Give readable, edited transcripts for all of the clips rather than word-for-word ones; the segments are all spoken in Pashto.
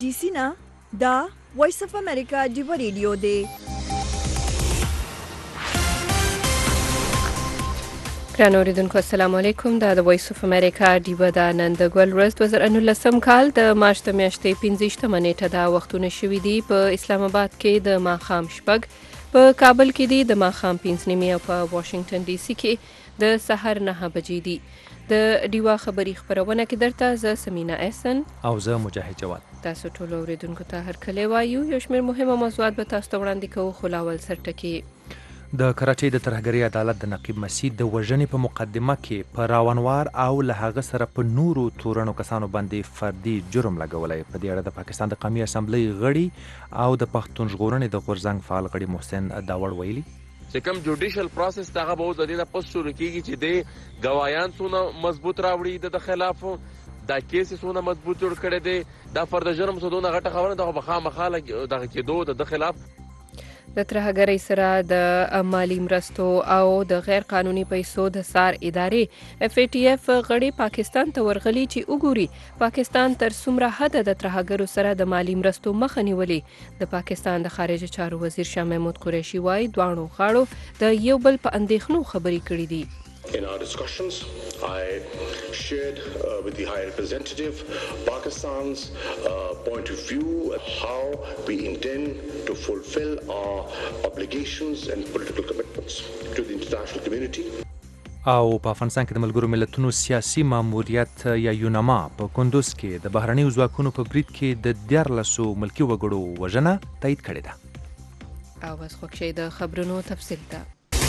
D C نه دا وایس اف امریکا ډیو ریډیو دی. ګران اوریدونکو السلام علیکم. دا د وایس اف امریکا ډیو دا نن د ګل ورځ 2019 کال د مارچ د میاشتې 15 نیټه دا وختونه شوي دي. په اسلام آباد کې د ماښام شپږ، په کابل کې دي د ماښام 5 نیمې او په واشنگټن ډي سي کې د سحر 9 بجې دي. د ډیوا خبری خبرونه کې درته زه سمینا احسن او زه مجاهد جواد. تاسو ټول اوریدونکو ته هر کله وایو یو شمېر مهمه موضوعات به تاسو ته وړاندې کوو. خو لاول سرټکي د کراچۍ د ترهګرۍ عدالت د نقیب مسیح د وژنې په مقدمه کې په راونوار او له هغه سره په نورو تورنو کسانو باندې فردي جرم لګولی. په دې اړه د پاکستان د قومي اسمبلی غړي او د پښتون ژغورنې د غورځنګ فعال غړي محسن داوړ ویلي چې کوم جوډیشل پروسس هغه به اوس د دې نه پس شروع کېږي چې د ګوايان څونه مضبوط راوړي د خلاف دا کیس څونه مضبوط جوړ کړي دي دا فرد جرم څونه غټه خبره ده خو خامخاله دغه کېدو د خلاف د ترهګرۍ سره د مالی مرستو او د غیر قانوني پیسو د سار ادارې اف ای ټي اف غړي پاکستان ته ورغلي چې وګوري پاکستان تر څومره حد د ترهګرو سره د مالی مرستو مخه نیولې. د پاکستان د خارجه چارو وزیر شاه محمود قریشي وايي دواړو غاړو د یو بل په اندېښنو خبرې کړې دي. In our discussions, I shared with the High Representative Pakistan's point of view how we intend to fulfill our obligations and political commitments to the international community. او په افغانستان کې د ملګرو ملتونو سیاسي ماموریت یا یونما په کندوز کې د بهرنیو ځواکونو په برید کې د 14 ملکي وګړو وژنه تایید کړې ده. او بس خوښي د خبرونو تفصیل ته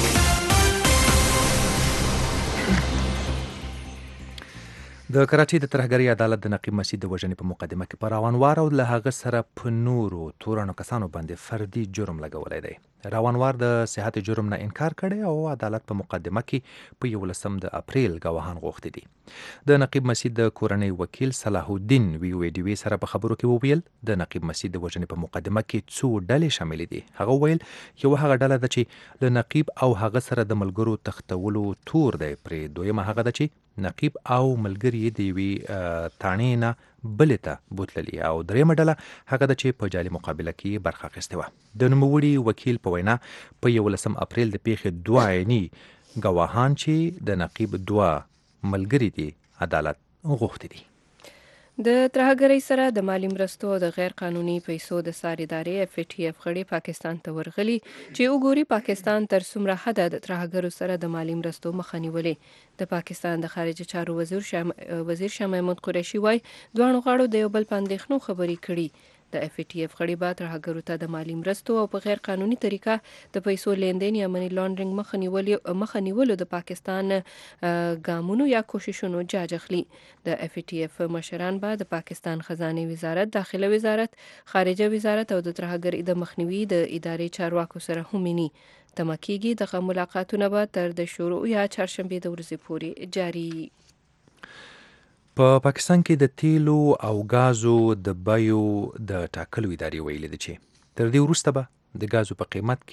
د کراچۍ د ترهګرۍ عدالت د نقیب مسیح د وژنې په مقدمه کې په راونوار او له هغه سره په نورو تورنو کسانو باندې فردي جرم لګولی دی. راونوار د صحت جرم نه انکار کړی او عدالت په مقدمه کې په 11 د اپریل ګواهان غوښتي دي. د نقیب مسیح د کورنۍ وکیل صلاح الدین ویویډیوي سره په خبرو کې وویل د نقیب مسیح د وژنې په مقدمه کې څو ډلې شامل دي. هغه ویل یو هغه ډله ده چې له نقیب او هغه سره د ملګرو تختولو تور دی، پرې دویمه هغه ده چې نقیب او ملګری د یوې تانې نه بلې ته بوتللي او درېیمه ډله هغه ده چې په جالي مقابله کې برخه اخیستې وه. د نوموړي وکیل په وینا په 11 اپریل د پیښې 2 عیني ګواهان چې د نقیب 2 ملګري دي عدالت غوښتي دي. د ترهګرۍ سره د مالی مرستو او د غیر قانوني پیسو د سار ادارې اف ای ټي اف غړي پاکستان ته ورغلي چې وګوري پاکستان تر څومره حد د ترهګرو سره د مالی مرستو مخه نیولې. د پاکستان د خارجه چارو وزیر شاه محمود قریشي وايي دواړو غاړو د یو بل په اندېښنو خبرې کړي. د اف ای ټي اف غړي به ترهګرو ته د مالی مرستو او په غیر قانوني طریقه د پیسو لیندین یا منی لانډرینګ مخه نیولو د پاکستان ګامونو یا کوششونو جاج اخلي. د اف ای ټي اف مشران به د پاکستان خزانه وزارت، داخله وزارت، خارجه وزارت او د ترهګرۍ د مخنیوي د ادارې چارواکو سره هم ویني. تمه کېږي دغه ملاقاتونه به تر د شروع یا چهارشنبې د ورځې پورې جاري. په پاکستان کې د تیلو او غازو د بیو د ټاکلو ادارې ویلي دي چې تر دې وروسته به د غازو په قیمت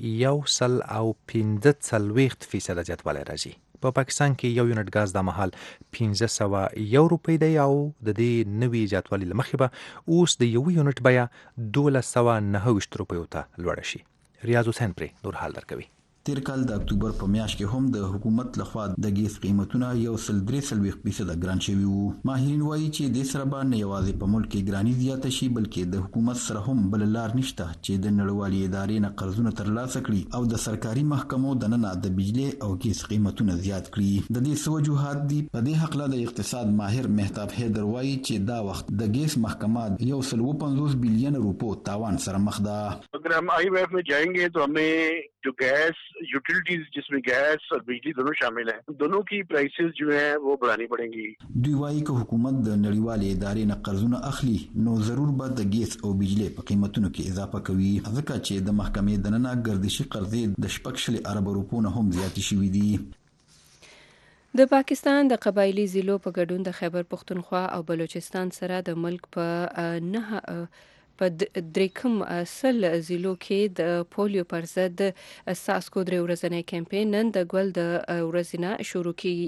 کې 1.15% زیاتوالی راځي. په پاکستان کې یو یونټ غاز د مهال 1501 روپۍ دی او د دې نوي زیاتوالي له مخې به اوس د یو یونټ بیه 1229 روپیو ته لوړه شي. ریاض حسین پرې نور حال درکوي. تیر کال د اکتوبر په میاشت کې هم د حکومت لخوا د ګیس قیمتونه 1.3% ګران شوي وو. ماهرین وایي چې د سره به نه یوازې په ملک کې ګراني زیاته شي بلکې د حکومت سره هم بل لار نشته چې د نړیوالې ادارې نه قرضونه ترلاسه کړي او د سرکاري محکمو دننه د بجلی او ګیس قیمتونه زیات کړي. د دې وجوهات دي. په دې حق له د اقتصاد ماهر مهتاب حیدر وایي چې دا وخت د ګیس محکمه 150 بلین روپو تاوان سره مخ ده. اگر हम IMF में जाएंगे तो हमें जो gas utilities जिसमें गैस और बिजली दोनों शामिल हैं, दोनों की प्राइसेस जो हैं वो बढ़ानी पड़ेंगी. دوی وایي که حکومت د نړیوالې ادارې نه قرضونه اخلي نو ضرور به د ګیس او بجلی په قیمتونو کې اضافه کوي، ځکه چې د محکمې دننه ګردشي قرضې د 14 ارب روپو نه هم زیاتې شوي دي. د پاکستان د قبایلی ضلعو په ګډون د خیبر پختونخوا او بلوچستان سره د ملک په دریکم سل ضلعو کې د پولیو پر ضد ساسکو 3 ورځنی کمپاین نن د ګل د ورځې نه شروع کیږي.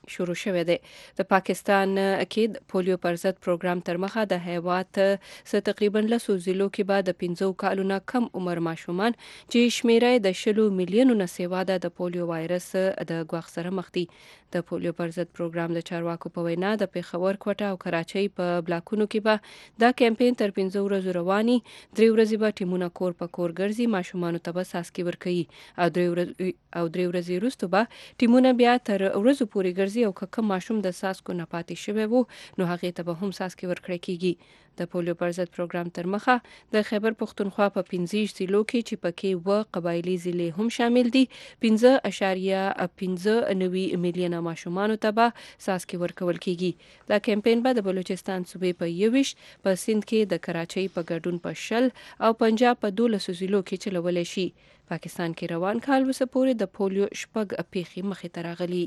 شروع شوی دی. د پاکستان کې د پولیو پر ضد پروګرام تر مخه د هیواد څخه تقریبا 100 ضلعو کې بعد د 15 کالونو کم عمر ماشومان چې شمیره د 10 میلیونو نه سیوا ده د پولیو وایرس د ګواښ سره مخ دي. د پولیو پر ضد پروګرام د چارواکو په وینا د پیښور، کوټه او کراچۍ په بلاکونو کې به دا کمپاین تر 15 ورځې رواني. 3 ورځې به ټیمونه کور په کور ګرځي، ماشومانو ته به څاڅکي ورکوي او 3 ورځې وروسته به ټیمونه بیا تر ورځو پورې ګرځي او که ماشوم د څاڅکو نه پاتې شوی وو نو هغې ته به هم څاڅکي ورکړل کیږي. د پولیو پر ضد پروګرام تر مخه د خیبر پښتونخوا په 15 ضلعو کې چې پکې و قبایلی ضلع هم شامل دي 15.15 میلیونه ماشومانو ته به څاڅکي ورکول کیږي. دا کمپاین به د بلوچستان صوبې په 21 په سند کې د کراچۍ په ګډون په 10 او پنجاب په 12 ضلعو کې چلول شي. پاکستان کې روان کال وسه پورې د پولیو شپږ پیښې مخې ته راغلي.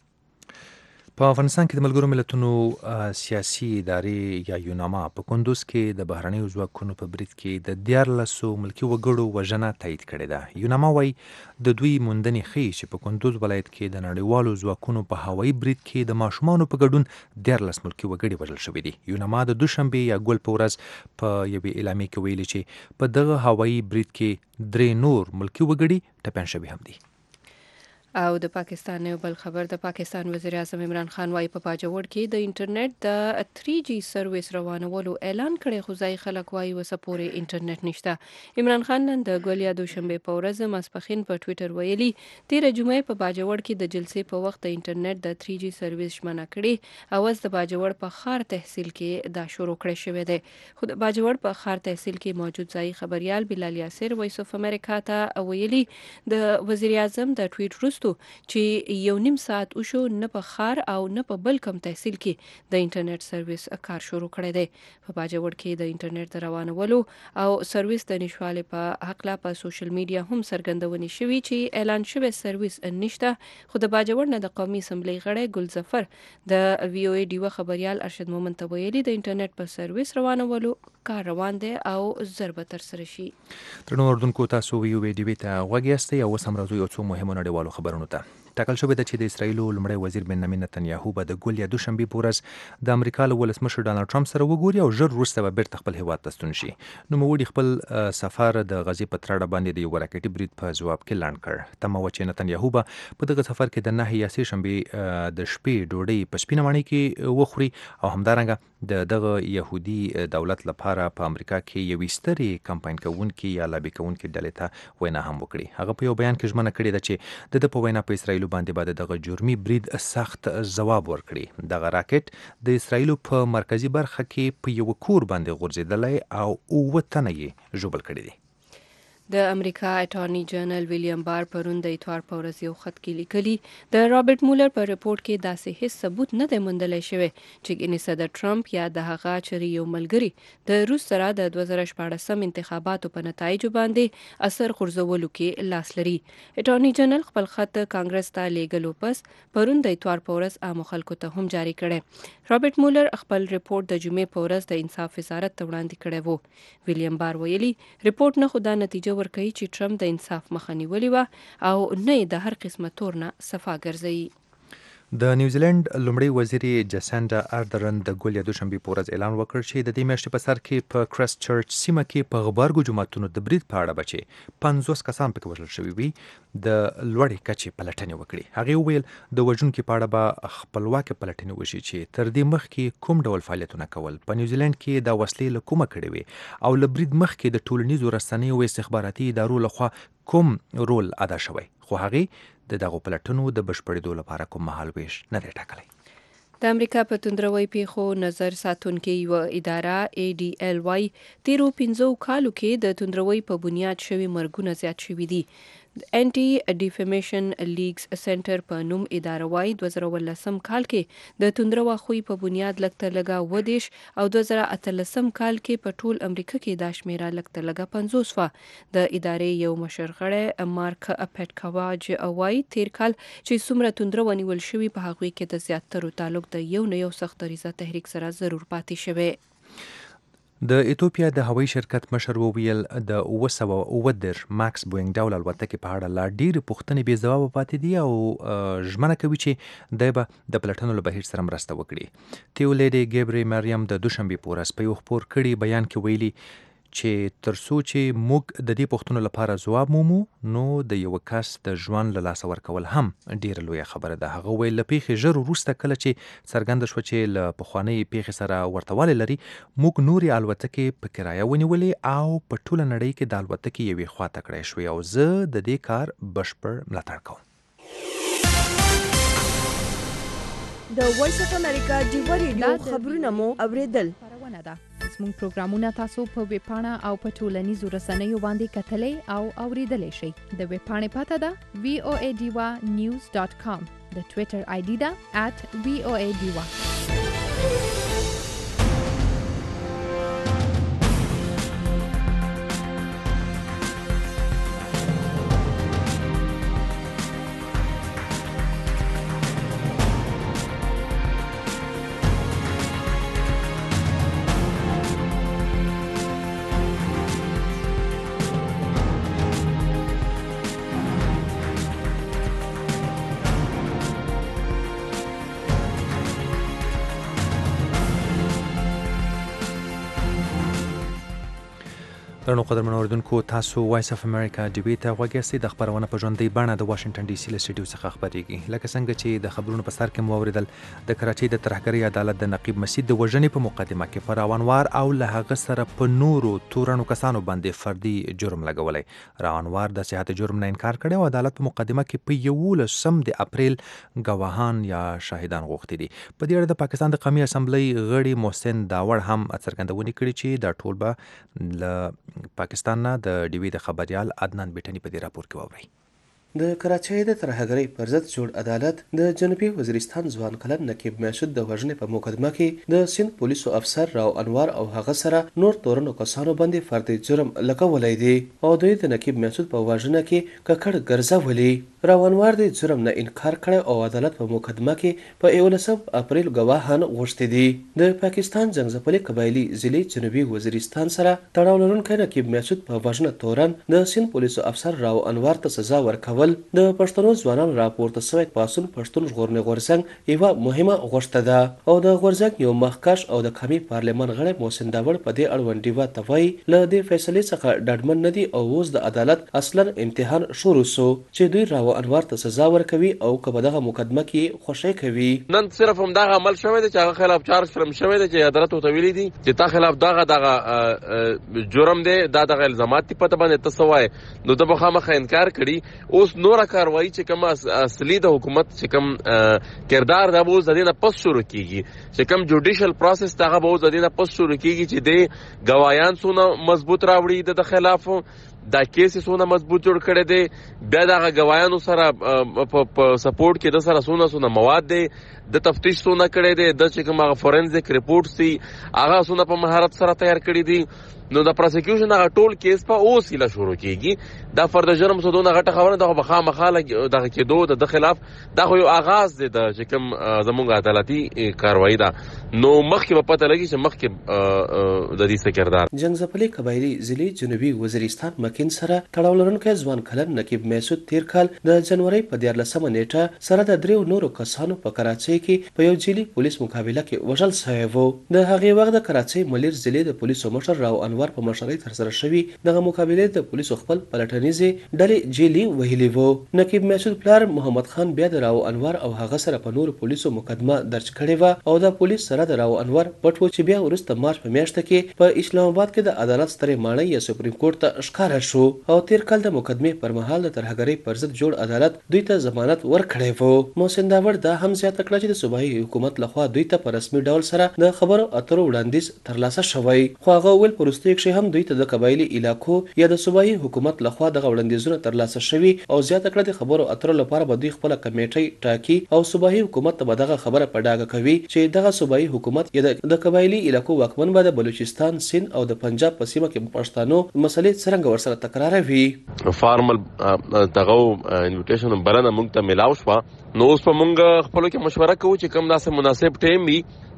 په افغانستان کې د ملګرو ملتونو سیاسي ادارې یا یوناما په کندوز کې د بهرنیو ځواکونو په برید کې د 14 ملکي وګړو وژنه تایید کړې ده. یوناما وايي د دوی موندنې ښیي چې په کندوز ولایت کې د نړیوالو ځواکونو په هوایي برید کې د ماشومانو په ګډون 14 ملکي وګړي وژل شوي دي. یوناما د دوشنبه یا ګل په ورځ په یوې اعلامیه کې ویلي چې په دغه هوایي برید کې 3 نور ملکي وګړي ټپیان شوي هم دي. او د پاکستان یو بل خبر، د پاکستان وزیر اعظم عمران خان وايي په باجوړ کې د انټرنیټ د 3G سرویس روانولو اعلان کړي، خو ځای خلک وايي وسه پورې انټرنیټ نشته. عمران خان نن د ګول یا دوشنبه په ورځ ماسپخین په ټوئیټر ویلي 13 جمعې په باجوړ کې د جلسې په وخت د انټرنیټ د 3G سرویس شمنه کړي او د باجوړ په خار تحصیل کې دا شروع کړی شوی دی. خو د باجوړ په خار تحصیل کې موجود ځای خبريال بلال یاسر وایس اف امریکا ته ویلي د وزیر اعظم د ټویټ چې 1.5 ساعت وشو نه په خار او نه په بل کم تحصیل کې د انټرنیټ سرویس کار شروع کړی دی. په باجوړ کې د انټرنیټ د روانولو او سرویس د نشواله په حق لا په سوشل میډیا هم څرګندونې شوې چې اعلان شوی سرویس نشته. خو د باجوړ نه د قومي اسمبلی غړی ګل ظفر د وی او ای ډیو خبريال ارشد مومن ته ویلي د انټرنیټ په سرویس روانولو کار روان دی او ضرب تر سره شي. ترنو اردوونکو تاسو وی او ای ډیو ته غوږیاستئ او سمرازو یو څو مهمو نړیوالو خبرونو ته. ټاکل شوې ده چې د اسرایل لومړی وزیر بنیامین نتنیاهو به د ګول یا دوشنبه په ورځ د امریکا له ولسمشر ډانلډ ټرمپ سره وګوري او ژر وروسته به بیرته خپل هیواد ته ستون شي. نوموړي خپل سفر د غزې په تړه باندې د یو راکټي برید په جواب کې لاند کړ. تمه و چې نتنیاهو به په دغه سفر کې د 9 یا 3 شنبه د شپې ډوډۍ په سپینه ماڼۍ کې وخوري او همدارنګه دغه يهودي دولت لپاره په امریکا کې یو ستري کمپاین کوونکي یا لابي کوونکي ډلې ته وینا هم وکړي. هغه په یو بیان کې ژمنه کړې ده چې د په وینا په اسرایل باندې بعد دغه جرمي برید سخت جواب ورکړي. دغه راکټ د اسرایل په مرکزی برخه کې په یو کور باندې غورځیدلی او وطن یې ژوبل کړی دی. د امریکا اټارنی جنرال ویلیام بار پرون د اتوار په ورځ یو خط کې لیکلي د رابرټ مولر په ریپورت کې داسې هیڅ ثبوت نه دی موندلی شوی چې ګینه صدر ټرمپ یا د هغه چری یو ملګری د روس سره د 2014 انتخاباتو په نتایجو باندې اثر غورځولو کې لاس لري. اټارنی جنرال خپل خط کانګرس ته لیږلو پس پرون د اتوار په ورځ عام خلکو ته هم جاری کړي. رابرټ مولر خپل ریپورت د جمعې په ورځ د انصاف وزارت ته وړاندې کړی وو. ویلیام بار ویلي ریپورت نه خدا نتیجه ورکوي چې ټرمپ د انصاف مخه نیولې وه او نه د هر قسمه تور نه صفا ګرځي. د نیوزیلند لومړی وزیر جسنډا اردرن د ګول یا دوشنبه په ورځ اعلان وکړ چې د دې میاشتې په سر کې په کرست چرچ سیمه کې په غبرګو جماعتونو د برید په اړه بچي 50 کسان پکې وژل شوي وي د لوړې کچې پلټنې وکړي. هغه ویل د وژونکو په اړه به خپلواک پلټنې وشي چې تر دې مخکې کوم ډول فعالیتونه کول په نیوزیلند کې د وسلې له کومه کړې وي او له برید مخکې د ټولنیزو رسنیو او استخباراتي ادارو لخوا کوم رول ادا شوی، خو هغه د دغه پلټنو د بشپړېدو لپاره کوم مهال ویش نه دی ټاکلی. د امریکا په توندروي پیښو نظر ساتونکي یو اداره ADLY 15 کالو کې د توندروي په بنیاد شوی مرګونه زیات شوي دي. انټي ډیفیمیشن لیګز سنټر په نوم اداره وايي 2018 کال کې د توندروا خوې په بنیاد لکته لګا ودیش او 2018 کال کې په ټول امریکا کې د شمیره لکته لګا 50 و. د ادارې یو مشر غړی مارک پټکاواج وايي تیر کال چې څومره توندروا نیول شوی په هغه کې د زیاترو تعلق د یو نه یو سخت ریزه تحریک سره ضرور پاتې شوی. د ایتوپیا د هوایي شرکت مشر وویل د 909 ماکس بوینګ ډول الوتکې په اړه لا ډېرې پوښتنې بې ځوابه پاتې دي او ژمنه کوي چې دی به د پلټنو له بهیر سره مرسته وکړي. تیولیډي ګیبري مریم د دوشنبې په ورځ په یو خپور کړي بیان کې ویلي چې ترڅو چې موږ د دې پوښتنو لپاره ځواب مومو نو د یو کس د ژوند له لاسه ورکول هم ډیره لویه خبره ده. هغه ویل له پیښې ژر وروسته کله چې څرګنده شوه چې له پخوانۍ پیښې سره ورته والی لري موږ نورې الوتکې په کرایه ونیولې او په ټوله نړۍ کې د الوتکې یوې خواته کړی شوې او زه د دې کار بشپړ ملاتړ کوم. د وایس اف امریکا ډیوا ریډیو خبرونه مو اوریدل. زموږ پروګرامونه تاسو په ویب پاڼه او په ټولنیزو رسنیو باندې کتلې او اوریدلای شئ. د ویب پاڼې پته ده voadiwa.news.com. د ټوئیټر آی ډي ده @voadiwa. درنو قدرمنو اوریدونکو تاسو وایس اف امریکا ډیبی ته غوږ یاستئ. د خبرونه په ژوندۍ بڼه د واشنگټن ډي سي له سټډیو څخه خبرېږي. لکه څنګه چې د خبرونو په سر کې مو اوریدل د کراچۍ د ترهګرۍ عدالت د نقیب مسید د وژنې په مقدمه کې په راونوار او له هغه سره په نورو تورنو کسانو باندې فردي جرم لګولی. راونوار د صحت جرم نه انکار کړی او عدالت په مقدمه کې په 11 د اپریل ګواهان یا شاهدان غوښتي دي. په دې اړه د پاکستان د قومي اسمبلی غړي محسن داوړ هم څرګندونې کړې چې دا ټول به له پاکستان نه د ډیوی د خبريال عدنان بیٹنی په دې راپور کې واوري. د کراچۍ د ترهګرۍ پر ضد جوړ عدالت د جنوبي وزیرستان ځوان کلن نقیب مسعود د وژنې په مقدمه کې د سند پولیسو افسر راو انوار او هغه سره نور تورنو کسانو باندې فردي جرم لګولی دی او دوی د نقیب مسعود په وژنه کې ککړ ګرځولي. راو انوار د جرم نه انکار کړی او عدالت په مقدمه کې په 11 اپریل ګواهان غوښتي دي. د پاکستان جنگځپلې قبایلی ضلع جنوبي وزیرستان سره تړاو لرونکی نقیب مسعود په وژنه تورن د سند پولیسو افسر راو انوار ته سزا ورکول د پښتنو ځوانانو راپورته شوی پاسون پښتون ژغورنې غورځنګ یوه مهمه غوښته ده او د غورځنګ یو مخکښ او د قومي پارلمان غړی محسن داوړ په دې اړوند ډیوا ته وایي له دې فیصلې څخه ډاډمن نه دي او اوس د عدالت اصلا امتحان شروع سو چې دوی راو انوار ته سزا ورکوي او که په دغه مقدمه کې خوشی کوي. نن صرف هم دغه عمل شوی دی چې هغه خلاف چارج فرم شوی دی چې عدالت ورته ویلي دي چې تا خلاف دغه جرم دی دا دغه الزامات دي پته باندې ته څه وایې نو ته به خامخا انکار کړي. اوس نوره کاروایی چې کوم اصلي د حکومت چې کوم کردار دا به اوس د دې نه پس شروع کیږي چې کوم جوډیشل پروسس هغه به اوس د دې نه پس شروع کیږي چې د ګوايان څونه مضبوط راوړي د خلاف دا کیس څونه مضبوط جوړ کړي دي بیا دغه ګوايانو سره په سپورټ کې د سره څونه مواد دي د تفتیش څونه کړي دي د چې کوم فورنزیک ریپورټس دي هغه څونه په مهارت سره تیار کړي دي. نو د پروسیکیوشن هغه ټول کیس په اوس هله شروع کیږي. دا فرد جرم څه غټه خبره ده به خامخاله دغه کېدو د خلاف دا یو آغاز دی د چې کوم زموږ عدالتي کاروایی ده نو مخکې به پته لګي چې مخکې د دې څه کردار. جنگځپلې قبایلی ضلع جنوبي وزیرستان مکین سره تړاو لرونکی ځوان کلن نقیب مسعود تیر کال د جنوري په 14 نیټه سره د دریو نورو کسانو په کراچۍ کې په یو جیلی پولیس مقابله کې وژل شوی و. د هغې وخت د کراچۍ ملیر ضلع د پولیسو مشر راو انوار په مشرۍ ترسره شوي دغه مقابلې د پولیسو خپل پلټنیزې ډلې جیلي وهلي وو. نقیب مسعود پلار محمد خان بیا د راو انوار او هغه سره په نورو پولیسو مقدمه درج کړې وه او د پولیس سره د راو انوار پټ و چې بیا وروسته مارچ په میاشت کې په اسلام آباد کې د عدالت سترې ماڼۍ یا سپریم کورټ ته ښکاره شو او تیر کال د مقدمې پر مهال د ترهګرۍ پر ضد جوړ عدالت دوی ته ضمانت ورکړی وو. محسن داوړ دا هم زیاته کړه چې د صوبایي حکومت لخوا دوی ته په رسمي ډول سره د خبرو اترو وړاندیز ترلاسه شوی خو هغه ویل په وروستیو کښې هم دوی ته د قبایلي علاقو یا د صوبایي حکومت لخوا دغه وړاندیزونه ترلاسه شوي او زیاته کړه د خبرو اترو لپاره به دوی خپله کمیټۍ ټاکي او صوبایي حکومت ته به دغه خبره په ډاګه کوي چې دغه صوبایي حکومت یا د قبایلي علاقو واکمن به د بلوچستان سند او د پنجاب په سیمه کې پښتانو مسلې څرنګه ورسره تکراروي. فارمل دغه انویټیشن بلنه موږ ته ملاو شوه نو اوس په موږ خپلو کې مشوره کوو چې کوم داسې مناسب ټایم وي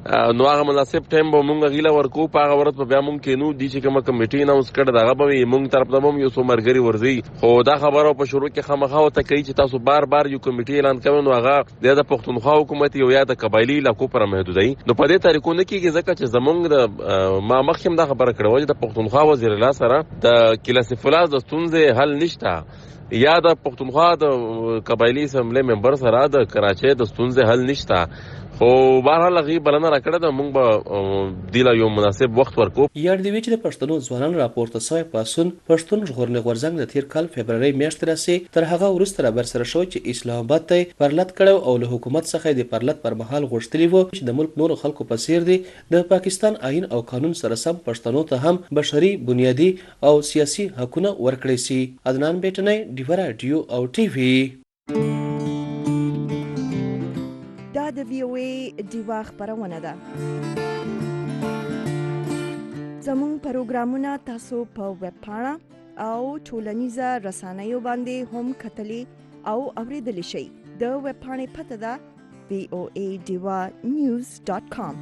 نو هغه مناسب ټایم به مونږ غیله ورکو په هغه ورځ بیا مونږ کینو دي چې کومه کمیټي نو سکړه دغه به مونږ طرف ته مونږ یو څو مرګري ورځي خو دا خبره په شروع کې خامخا او ته کوي چې تاسو بار بار یو کمیټي اعلان کوي نو هغه د پښتونخوا حکومت یو یا د قبایلی علاقو پر محدودي نو په دې طریقو نه کیږي ځکه چې زمونږ د ما مخکم دا خبره کړو چې د پښتونخوا وزیر الله سره د کلاسیف فلاس د ستونزې حل نشته یا د پښتونخوا د قبایلی اسمبلی ممبر سره د کراچۍ د ستونزې حل نشته خو بهرحال هغه بلنه راکړه د مونږ به دیلا یو مناسب وخت ورکو یاد دی چې د پښتنو ځوانان راپورته سوی پاسون پښتون ژغورنې غورځنګ د تیر کال فبرवरी میاشتې راسي تر هغه وروسته را برسره شو چې اسلام آباد ته پرلط کړو او له حکومت څخه د پرلط پر مهال غوښتلی وو چې د ملک نور خلکو په څیر دی د پاکستان آئین او قانون سره سم پښتنو ته هم بشري بنیادی او سیاسي حقوقونه ورکړي سي عدنان بیٹنۍ ډیو رادیو او ټي وي دا د وی او ای ډیوا خبرونه ده زموږ پروګرامونه تاسو په ویب پاڼه او ټولنیزه رسنیو باندې هم کتلی او اوریدلی شئ د ویب پاڼې پته ده voadivanews.com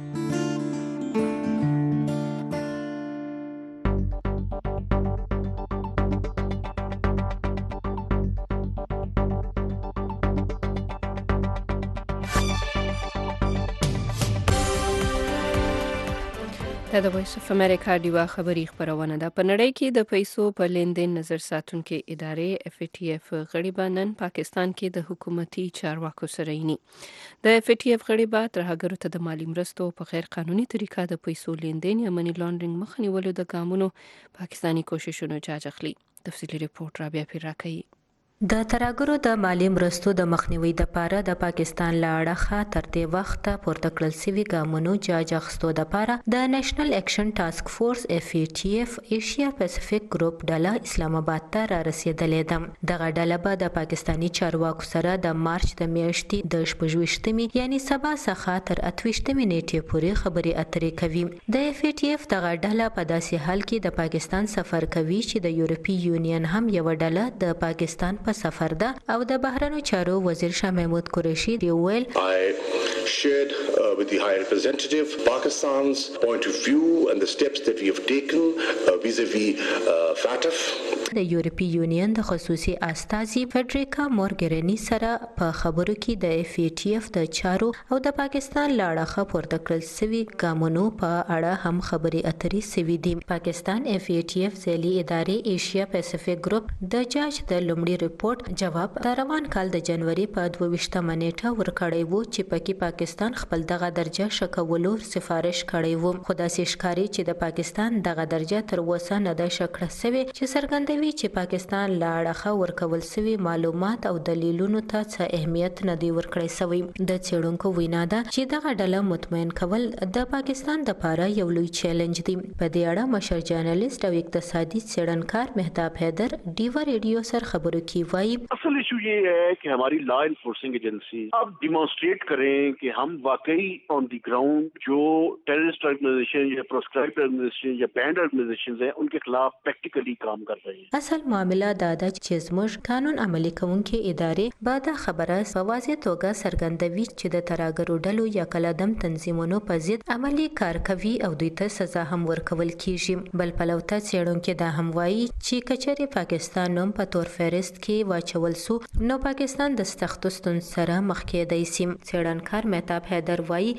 دا د وایس اف امریکا ډیوا خبری خبرونه ده په نړۍ کې د پیسو په لیندین نظر ساتونکو ادارې اف ای ټی اف غړي نن پاکستان کې د حکومتي چارواکو سره یې د اف ای ټی اف غړي به ترهګرو ته د مالی مرستو په غیر قانوني طریقه د پیسو لیندین یا منی لانډرینګ مخ نیولو د ګامونو پاکستانی کوششونو جاج اخلي تفصیلی ریپورت را بیا پیرا کوي د ترهګرو د مالی مرستو د مخنیوي لپاره د پاکستان له اړخه تر دې وخته پورته کړل شوي ګامونو جاج اخیستو لپاره د نېشنل اکشن ټاسک فورس اف ای ټی اف ایشیا پیسفیک ګروپ ډله اسلام آباد ته را رسیدلې ده دغه ډله به د پاکستانی چارواکو سره د مارچ د میاشتې د 28 یعنی سبا څخه تر 28 نیټې پورې خبرې اترې کوي د اف ای ټی اف دغه ډله په داسې حال کې د پاکستان سفر کوي چې د یورپی یونین هم یو ډله د پاکستان په سفر ده او د بهرنیو چارو وزیر شاه محمود قریشي دی ویل I shared with the High Representative Pakistan's point of view and the steps that we have taken vis-a-vis FATF د یورپی یونین د خصوصي استازي فدریکا مورګرینی سره په خبرو کې د اف ای ټی اف د چارو او د پاکستان لاړه پورته کړل سوي ګامونو په اړه هم خبري اترې سوي دي پاکستان اف ای ټی اف ځلي ادارې ایشیا پیسفیک ګروپ د جاج د لومړي ریپورت جواب د روان کال د جنوري په 22 نیټه ورکړی وو چې پکې پاکستان خپل دغه درجه شکولو سفارش کړی وو خو داسې ښکاري چې د پاکستان دغه درجه تر اوسه نه ده شکړه سوي چې څرګندوي چې پاکستان له اړخه ورکول سوي معلومات او دلیلونو ته څه اهمیت نه دی ورکړی سوی د څېړونکو وینا ده چې دغه ډله مطمئن کول د پاکستان لپاره یو لوی چیلنج دی په دې اړه مشر جرنالست او اقتصادي څېړنکار مهتاب حیدر ډیوا ریډیو سره خبرو کې وایي اصل ایشو یہ ہے کہ ہماری لا انفورسنگ ایجنسی اب ڈیمانسٹریٹ کریں کہ ہم واقعی آن دی گراؤنڈ جو ٹیررسٹ آرگنائزیشن یا پروسکرائبڈ آرگنائزیشن یا بینڈ آرگنائزیشنز ہیں ان کے خلاف پریکٹیکلی کام کر رہے ہیں اصل معامله دا ده چې زموږ قانون عملي کوونکې ادارې به دا خبره په واضح توګه څرګندوي چې د ترهګرو ډلو یا کلادم تنظیمونو په ضد عملي کار کوي او دوی ته سزا هم ورکول کیږي بل پلوته څېړونکي دا هم وایي چې کچېرې پاکستان نوم په تور فهرست کې واچول سو نو پاکستان د سختو ستونزو سره مخ کېدای شي څېړنکار مهتاب حیدر وایي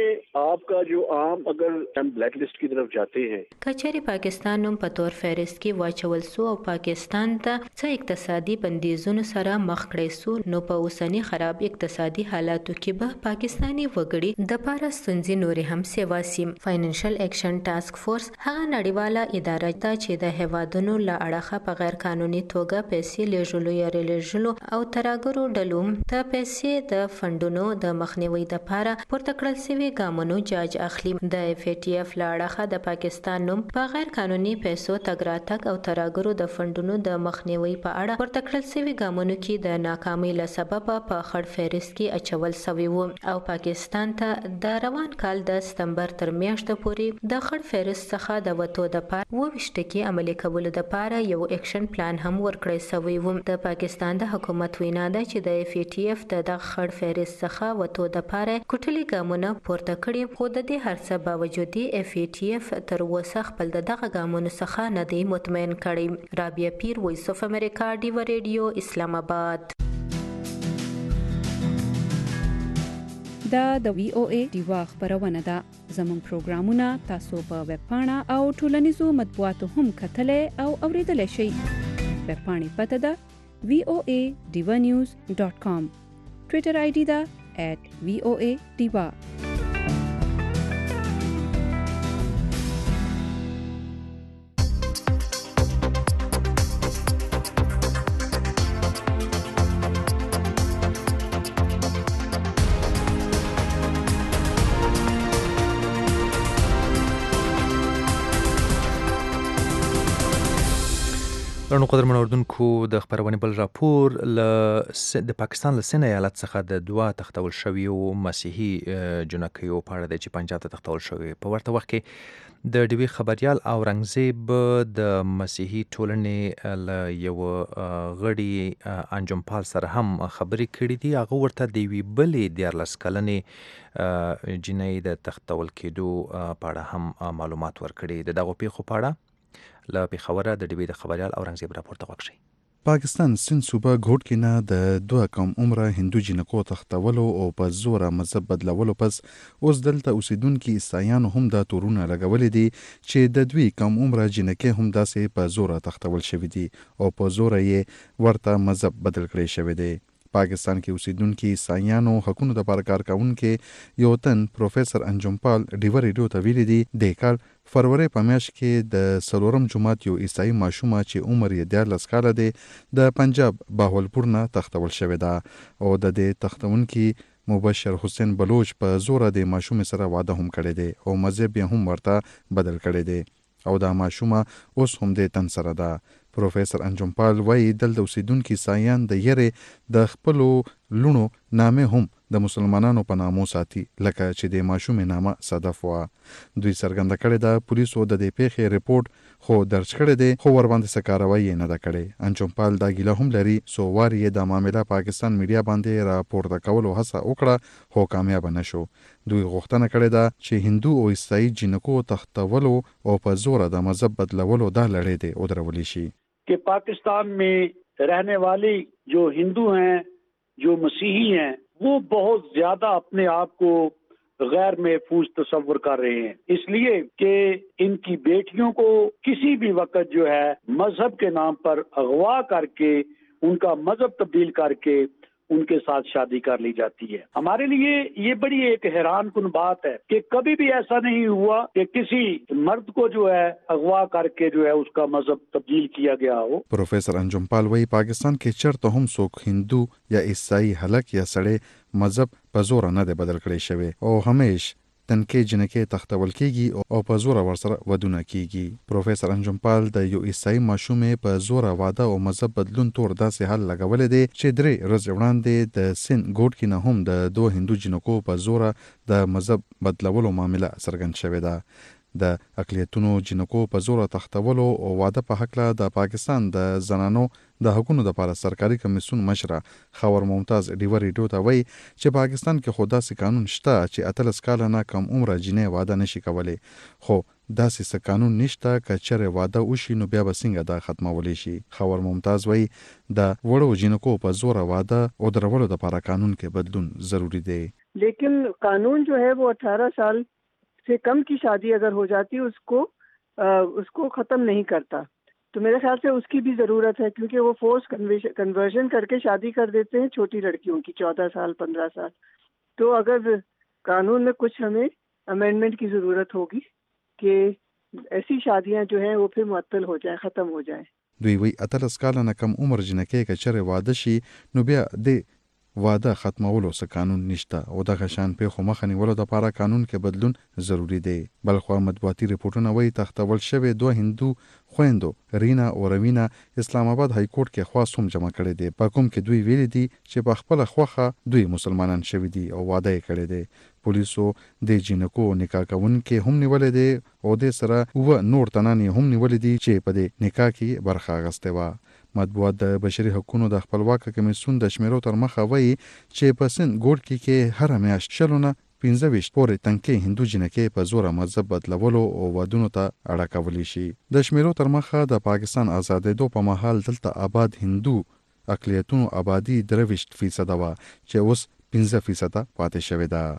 آپ کا جو عام اگر ہم بلیک لسٹ کی طرف جاتے ہیں کچېرې پاکستان نوم په تور فهرست کې واچول سو او پاکستان ته څه اقتصادي بندیزونو سره مخ کړی سو نو په اوسنی خراب اقتصادي حالاتو کې به پاکستانی وګړي د پاره ستونزې نورې هم سیوا سي فاینانشل اکشن ټاسک فورس هغه نړیواله اداره ده چې د هیوادونو له اړخه په غیر قانوني توګه پیسې لیږلو یا ریلیږلو او ترهګرو ډلو ته پیسې د فندونو د مخنیوي لپاره پورته کړل شوي ګامونو جاج اخلي د اف ای ټی اف له اړخه د پاکستان نوم په غیر قانوني پیسو تګ راتګ او ترهګرو د فندونو د مخنیوي په اړه پورته کړل شوي ګامونو کې د ناکامۍ له سببه په خړ فهرست کې اچول شوی و او پاکستان ته د روان کال د سپتمبر تر میاشتې پورې د خړ فهرست څخه د وتو لپاره 22 ټکي عملي کولو لپاره یو اکشن پلان هم ورکړی شوی و د پاکستان د حکومت وینا ده چې د اف ای ټی اف د خړ فهرست څخه وتو لپاره کوټلي ګامونه راپورته کړي، خو د دې هر څه باوجود FATF تر اوسه خپل دغه ګامونو څخه نه دی مطمئن کړی. رابعه پیر، وایس اف امریکا، ډیو ریډیو، اسلام آباد. دا د VOA ډیوا خبرونه ده. زموږ پروګرامونه تاسو په ویب پاڼه او ټولنیزو مطبوعاتو هم کتلای او اوریدلای شئ. ویب پاڼې پته ده voadivanews.com. ټویټر ID ده @voadiva. درنو قدرمن اوردونکو، د خبرونې بل راپور د پاکستان له سند ایالت څخه د دوه تختول شویو مسیحي جنکیو په اړه دی چې پنجاب ته تختول شوی. په ورته وخت کې د ډیوی خبریال اورنګزیب د مسیحي ټولنې له یو غړي انجمپال سره هم خبرې کړې دي. هغه ورته د یوې بلې 14 کلنې جنۍ د تختول کېدو په اړه هم معلومات ورکړي. د دغو پیښو په اړه له پیښوره د ډیوی د خبریال اورنګزیب راپورته وکړي. پاکستان سند صوبه ګوټ کې نه د دوه کم عمره هندو جنکو تختولو او په زوره مذهب بدلولو پس اوس دلته اوسیدونکو عیسایانو هم دا تورونه لګولې دي چې د دوی کم عمره جنکې هم داسې په زوره تختول شوی دي او په زوره یې ورته مذهب بدل کړی شوی دی. پاکستان کې اوسیدونکو عیسایانو حقوقو لپاره کار کوونکي یو تن پروفیسور انجمپال ډیو ریډیو ته ویلي دي د کال فروری په میاشت کې د سلورم جمعات یو عیسائی ماشومه چې عمر یې 14 کاله دی د پنجاب باولپور نه تختول شوی ده او د دې تختونکي مبشر حسین بلوچ په زوره د ماشوم سره واده هم کړی دی او مذهب یې هم ورته بدل کړی دی او دا ماشومه اوس هم د تن سره ده. پروفیسور انجمپال وایي دلته اوسیدونکو عیسایان د یری د خپلو لونو نامه هم د مسلمانانو په نامو ساتي، لکه چې د ماشوم نامه صدف وا. دوی څرګنده کړې ده پولیسو د دې پیښې ریپورت خو درج کړی دی خو ور باندې څه کاروایی نه ده کړې. انجمپال دا ګیله هم لري سو وار یې د معاملې پاکستان میډیا باندې راپورته کولو هڅه وکړه خو کامیاب نه شو. دوی غوښتنه کړې ده چې هندو او عیسائی جنکو تختولو او په زور د مذهب بدلولو دا لړۍ دی او درولې شي कि पाकिस्तान में रहने वाले जो हिंदू हैं, जो मसीही हैं, वो बहुत ज्यादा अपने आप को गैर महफूज तस्वर कर रहे हैं, इसलिए कि इनकी बेटियों को किसी भी वक्त जो है मजहब के नाम पर अगवा करके उनका मजहब तब्दील करके उनके साथ शादी कर ली जाती है. हमारे लिए ये बड़ी एक हैरान कुन बात है कि कभी भी ऐसा नहीं हुआ कि किसी मर्द को जो है अगवा करके जो है उसका मजहब तब्दील किया गया हो. प्रोफेसर अंजुमपाल वही पाकिस्तान के चरते हम सोक हिंदू या ईसाई हलक या सड़े मजहब په زور نه دی بدل کړی شوی او همیش تنکي جنکې تختول کیږي او په زور ورسره ودونه کیږي. پروفیسور انجمپال د یو عیسائی ماشومې په زور واده او مذهب بدلون تور داسې حل لګولې دی چې درې ورځې وړاندې د سند ګوټ کې نه هم د دوه هندو جنکو په زور د مذهب بدلولو معاملې څرګند شوې ده. د اقلیتونو جنکو په زور تختولو او واده په حق له د پاکستان د زنانو د حقوقو لپاره سرکاري کمیسیون مشره خاور ممتاز ډیو ریډیو ته وایي چې پاکستان کې خو داسې قانون شته چې 18 کاله نه کم عمره جنې واده نشي کولی، خو داسې قانون نشته که چېرې واده وشي نو بیا به څنګه دا ختمولی شي. خاور ممتاز وایي د وړو جنکو په زور واده او درولو لپاره قانون کې بدلون ضروری دی. لیکن قانون جو ہے وہ 18 سال से कम की शादी अगर हो जाती है उसको ख़त्म नहीं करता, तो मेरे ख्याल से उसकी भी ज़रूरत है क्योंकि वो फोर्स कन्वर्जन करके शादी कर देते हैं छोटी लड़कियों की 14 साल 15 साल. तो अगर कानून में कुछ हमें अमेंडमेंट की ज़रूरत होगी कि ऐसी शादियां जो हैं वो फिर मुअत्तल हो जाए, ख़त्म हो जाए. دوی وی 18 کال نه کم عمر جنکې که چېرې واده شي نو بیا د واده ختمولو څه قانون نشته او دغه شان پیښو مخه نیولو لپاره قانون کې بدلون ضروری دی. بلخو مطبوعاتي ریپورتونه وایي تختول شوی دوه هندو خويندو رینا او روینا اسلام آباد های کورټ کې خواست هم جمع کړي دي، په کوم کې دوی ویلي دي چې په خپل خوخه دوی مسلمانان شوي دي او واده یې کړی دی. پولیسو د جنکو نکاح کوونکي هم نیولې دي او د سره و نور تنانې هم نیولې دي چې په دې نکاح کې برخه اخیستې و. مطبوعات د بشري حقوقو د خپلواک کمیسیون د شمیرو تر مخه وایي چې په سند ګوټ کې هر میاشت 40 15 پورې تنکي هندو جنکې په زور مذهب بدلولو او ودونو ته اړه کولی شي. د شمیرو تر مخه د پاکستان آزادېدو په مهال دلته آباد هندو اقلیتونو آبادی 23% وه چې اوس 15% پاتې شوې ده.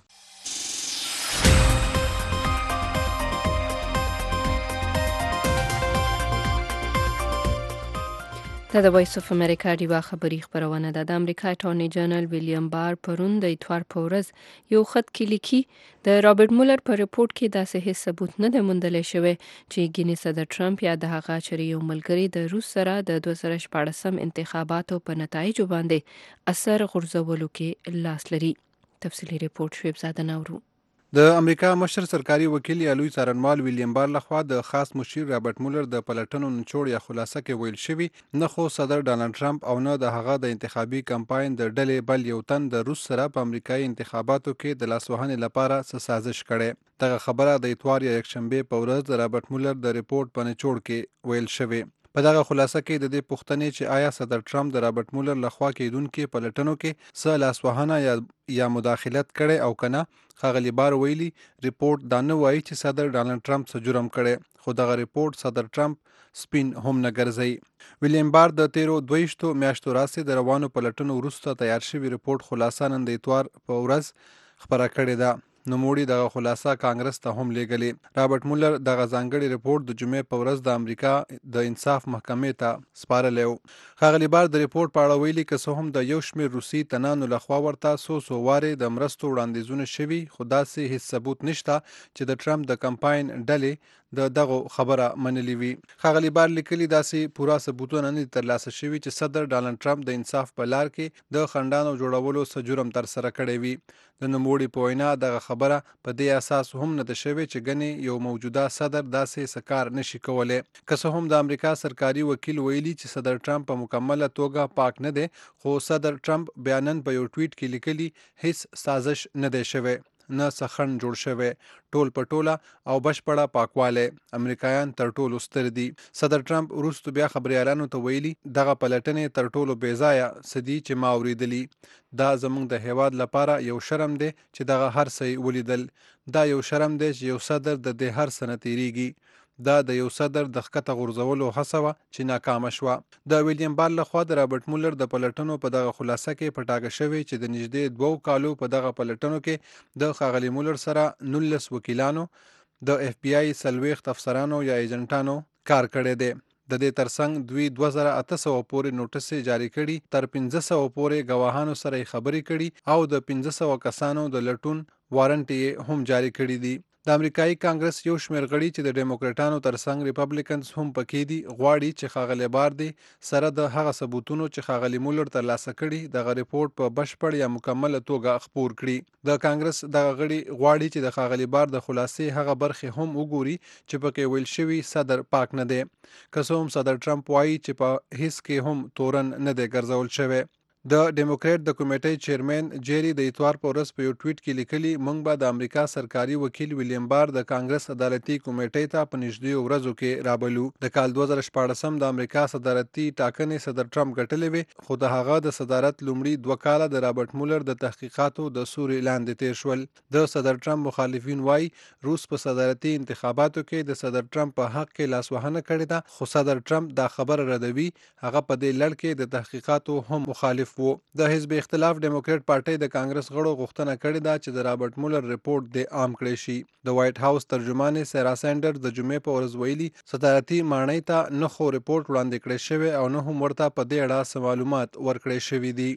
د وایس اف امریکا ډیوا خبری خبرونه ده. د امریکا اټارنی جنرال ویلیام بار پرون د اتوار په ورځ یو خط کې لیکي د رابرټ مولر په ریپورت کې داسې هیڅ ثبوت نه دی موندل شوی چې ګینی صدر ټرمپ یا د هغه چری یو ملګری د روس سره د 2014 انتخاباتو په نتایجو باندې اثر غورځولو کې لاس لري. تفصیلی ریپورت شویب زاده نورو. د امریکا مشر سرکاري وکیل یا لوی څارنوال ویلیام بار لخوا د خاص مشیر رابرټ مولر د پلټنو نچوړ یا خلاصه کې ویل شوی نه خو صدر ډانلډ ټرمپ او نه د هغه د انتخابي کمپاین د ډلې بل یو تن د روس سره په امریکایي انتخاباتو کې د لاسوهنې لپاره څه سازش کړي. دغه خبره د اتوار یا یکشنبه په ورځ د رابرټ مولر د ریپورت په نچوړ کې ویل شوی. په دغه خلاصه کې د دې پوښتنې چې آیا صدر ټرمپ د رابرټ مولر لخوا کېدونکو پلټنو کې څه لاسوهنه یا مداخلت کړي او کنه، ښاغلي بار ویلي ریپورت دا نه وایي چې صدر ډانلډ ټرمپ څه جرم کړي، خو دغه ریپورت صدر ټرمپ سپین هم نه ګرځي. ویلیام بار د 23 میاشتو راستي د روانو پلټنو وروسته تیار شوی ریپورت خلاصه نن د اتوار په ورځ خبره کړې ده. نوموړي دغه خلاصه کانګرس ته هم لیږلې. رابرټ مولر دغه ځانګړي ریپورت د جمعې په ورځ د امریکا د انصاف محکمې ته سپارلی و. ښاغلي بار د ریپورت په اړه ویلي که څه هم د یو شمېر روسي تنانو لخوا ورته څو وارې د مرستو وړاندیزونه شوي، خو داسې هیڅ ثبوت نشته چې د ټرمپ د کمپاین ډلې د دغه خبره منلې وي. ښاغلي بار لیکلي داسې پوره ثبوتونه نه دي ترلاسه شوي چې صدر ډانلډ ټرمپ د انصاف په لار کې د خنډانو جوړولو څه جرم ترسره کړی وي. د نوموړي په وینا دغه خبره په دې اساس هم نه ده شوې چې ګنې یو موجوده صدر داسې څه کار نشي کولی. که څه هم د امریکا سرکاري وکیل ویلي چې صدر ټرمپ په مکمله توګه پاک نه دی، خو صدر ټرمپ بیا نن په یو ټویټ کې لیکلي هیڅ سازش نه دی شوی، نه څه خنډ جوړ شوی، ټول په ټوله او بشپړه پاکوالی امریکایان تر ټولو ستر دي. صدر ټرمپ وروسته بیا خبریالانو ته ویلي دغه پلټنې تر ټولو بې ځایه څه دي چې ما اورېدلي. دا زموږ د هیواد لپاره یو شرم دی چې دغه هر څه ولیدل. دا یو شرم دی چې یو صدر د دې هر څه نه تیریږي. دا د یو صدر د ښکته غورځولو هڅه وه چې ناکامه شوه. د ویلیام بار لخوا د رابرټ مولر د پلټنو په دغه خلاصه کې په ټاګه شوی چې د نږدې 2 کالو په دغه پلټنو کې د ښاغلي مولر سره 19 وکیلانو، د اف بی آی 40 افسرانو یا ایجنټانو کار کړی دی. د دې ترڅنګ دوی 2800 پورې نوټسې جاری کړي، تر 1500 پورې ګواهانو سره خبرې کړي او د 1500 کسانو د لټون وارنټ یې هم جاری کړي دي. د امریکایي کانګرس یو شمېر غړي چې د ډیموکراټانو ترڅنګ ریپبلیکنز هم پکې دي غواړي چې ښاغلی بار دی سره د هغه ثبوتونو چې ښاغلي مولر ترلاسه کړي دغه ریپورت په بشپړ یا مکمله توګه خپور کړي. د کانګرس دغه غړي غواړي چې د ښاغلي بار د خلاصې هغه برخې هم وګوري چې پکې ویل شوي صدر پاک نه دی. که څه هم صدر ټرمپ وایي چې په هیڅ کې هم تورن نه دی ګرځول شوی. د ډیموکرات د کمیټې چیرمن جیری د اتوار په ورځ په یو ټویټ کې لیکلي موږ به د امریکا سرکاري وکیل ویلیام بار د کانګرس عدالتي کمیټې ته په نږدې ورځو کې رابلو. د کال 2014 د امریکا صدارتي ټاکنې صدر ټرمپ ګټلې وې، خو د هغه د صدارت لومړي 2 کاله د رابرټ مولر د تحقیقاتو د سوري لاندې تیر شول. د صدر ټرمپ مخالفین وایي روس په صدارتي انتخاباتو کې د صدر ټرمپ په حق کې لاسوهنه کړې ده، خو صدر ټرمپ دا خبره ردوي. هغه په دې لړ کې د تحقیقاتو هم مخالف وو. د حزب اختلاف ډیموکرات پارټۍ د کانګرس غړو غوښتنه کړې ده چې د رابرټ مولر ریپورت د عام کړی شي. د وایټ هاوس ترجمان سیرا سینډر د جمعې په ورځ ویلي صدارتي ماڼۍ ته نه خو ریپورت وړاندې کړی شوی او نه هم ورته په دې اړه څه معلومات ورکړی شوي دي.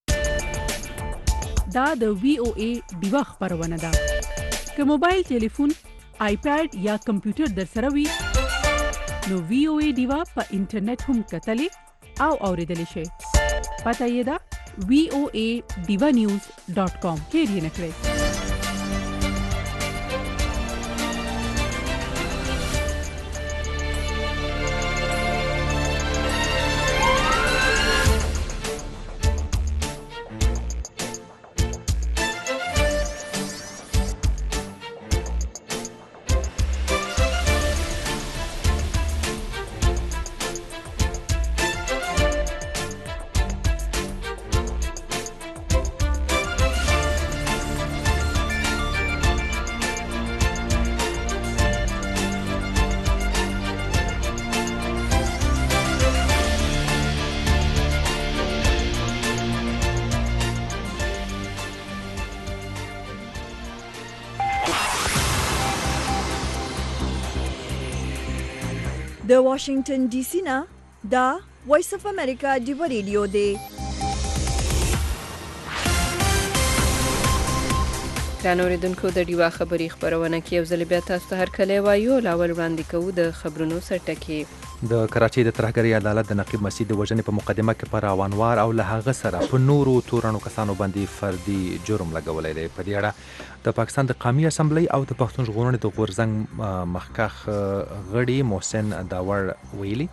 دا د وی او ای ډیوا خبرونه ده. که موبایل ټلیفون، آیپاډ یا کمپیوټر در سره وي نو وی او ای ډیوا په انټرنیټ هم کتلی او اوریدلی شي. پته یې ده voa.divanews.com کې یې نه کړئ. د واشنگټن ډي سي نه دا وایس اف امریکا ډیو ریډیو دی. ګرانو اوریدونکو د ډیوا خبري خبرونه کې یو ځل بیا تاسو ته هرکلی وایو. لاول وړاندې کوو د خبرونو سرټکي. د کراچۍ د ترهګرۍ عدالت د نقیب مسیح د وژنې په مقدمه کې پر روانوار او له هغه سره په نورو تورنو کسانو باندې فردي جرم لګولی دی. په دې اړه د پاکستان د قومي اسمبلی او د پښتون ژغورنې د غورځنګ مخکښ غړي محسن داور ویلي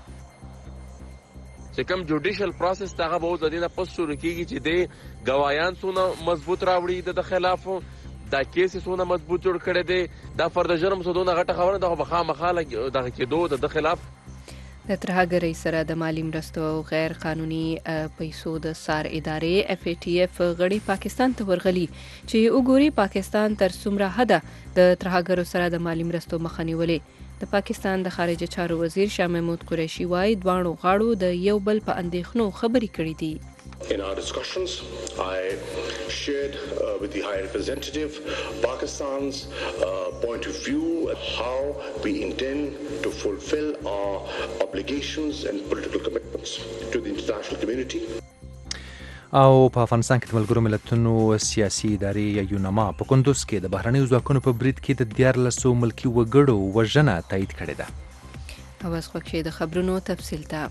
چې کوم جوډیشل پروسس هغه به د دې نه پس شروع کیږي چې د ګوايان څونه مضبوط راوړي د خلاف دا کیس څونه مضبوط جوړ کړي دي. دا فرد جرم څونه غټه خبره ده خو مخاله د کېدو د خلاف د ترهګرۍ سره د مالی مرستو او غیر قانوني پیسو د سار ادارې FATF غړي پاکستان ته ورغلي چې وګوري پاکستان تر څومره حده د ترهګرو سره د مالی مرستو مخه نیولې. د پاکستان د خارجه چارو وزیر شاه محمود قریشي وايي دواړو غاړو د یو بل په اندېښنو خبرې کړې دي. In our discussions, I shared with the High Representative Pakistan's point of view how we intend to fulfill our obligations and political commitments to the international community. او په افغانستان کې د ملګرو ملتونو سیاسي ادارې یا یونما په کندوز کې د بهرنیو ځواکونو په برید کې د 14 ملکي وګړو وژنه تایید کړې ده. اوس خو کې د خبرونو تفصیل ته.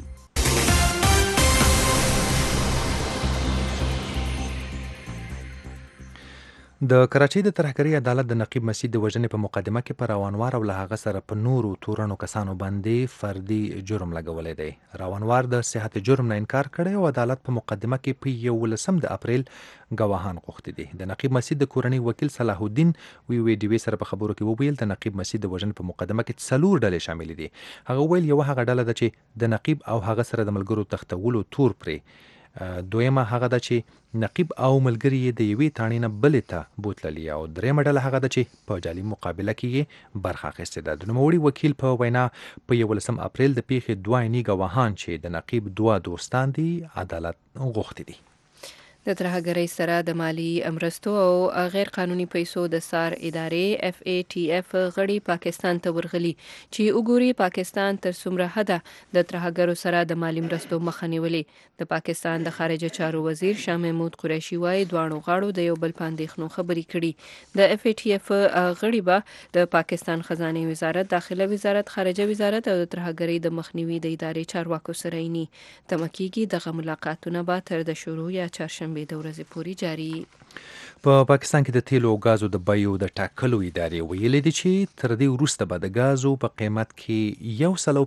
د کراچۍ د ترهګرۍ عدالت د نقیب مسیح د وژنې په مقدمه کې پر روانوار او له هغه سره په نورو تورنو کسانو باندې فردي جرم لګولی دی. روانوار د صحت جرم نه انکار کړی او عدالت په مقدمه کې په 11 اپریل ګواهان غوښتي دي. د نقیب مسیح د کورنۍ وکیل صلاح الدین وی ډیوی سره په خبرو کې وویل د نقیب مسیح د وژنې په مقدمه کې 4 ډلې شامل دي. هغه ویل یو هغه ډله ده چې د نقیب او هغه سره د ملګرو تختولو تور پرې، دویمه هغه ده چې نقیب او ملګری یې د یوې تاڼې نه بلې ته بوتللي، او درېیمه ډله هغه ده چې په جعلي مقابله کې یې برخه اخیستې ده. د نوموړي وکیل په وینا په 11 اپریل د پیښې 2 عیني ګواهان چې د نقیب 2 دوستان دي عدالت غوښتي دي. د ترهګرۍ سره د مالی مرستو او غیر قانوني پیسو د سار ادارې FATF غړي پاکستان ته ورغلي چې وګوري پاکستان تر څومره حده د ترهګرو سره د مالی مرستو مخه نیولې. د پاکستان د خارجه چارو وزیر شاه محمود قریشي وايي دواړو غاړو د یو بل په اندېښنو خبرې کړي. د FATF غړي به د پاکستان خزانه وزارت، داخله وزارت، خارجه وزارت او د ترهګرۍ د مخنیوي د ادارې چارواکو سره یې تمکیږي. دغه ملاقاتونه به تر د شروع یا چهارشنبه د ورځې پورې جاري. په پاکستان کې د تیلو او غازو د بیو د ټاکلو ادارې ویلي دي چې تر دې وروسته به د غازو په قیمت کې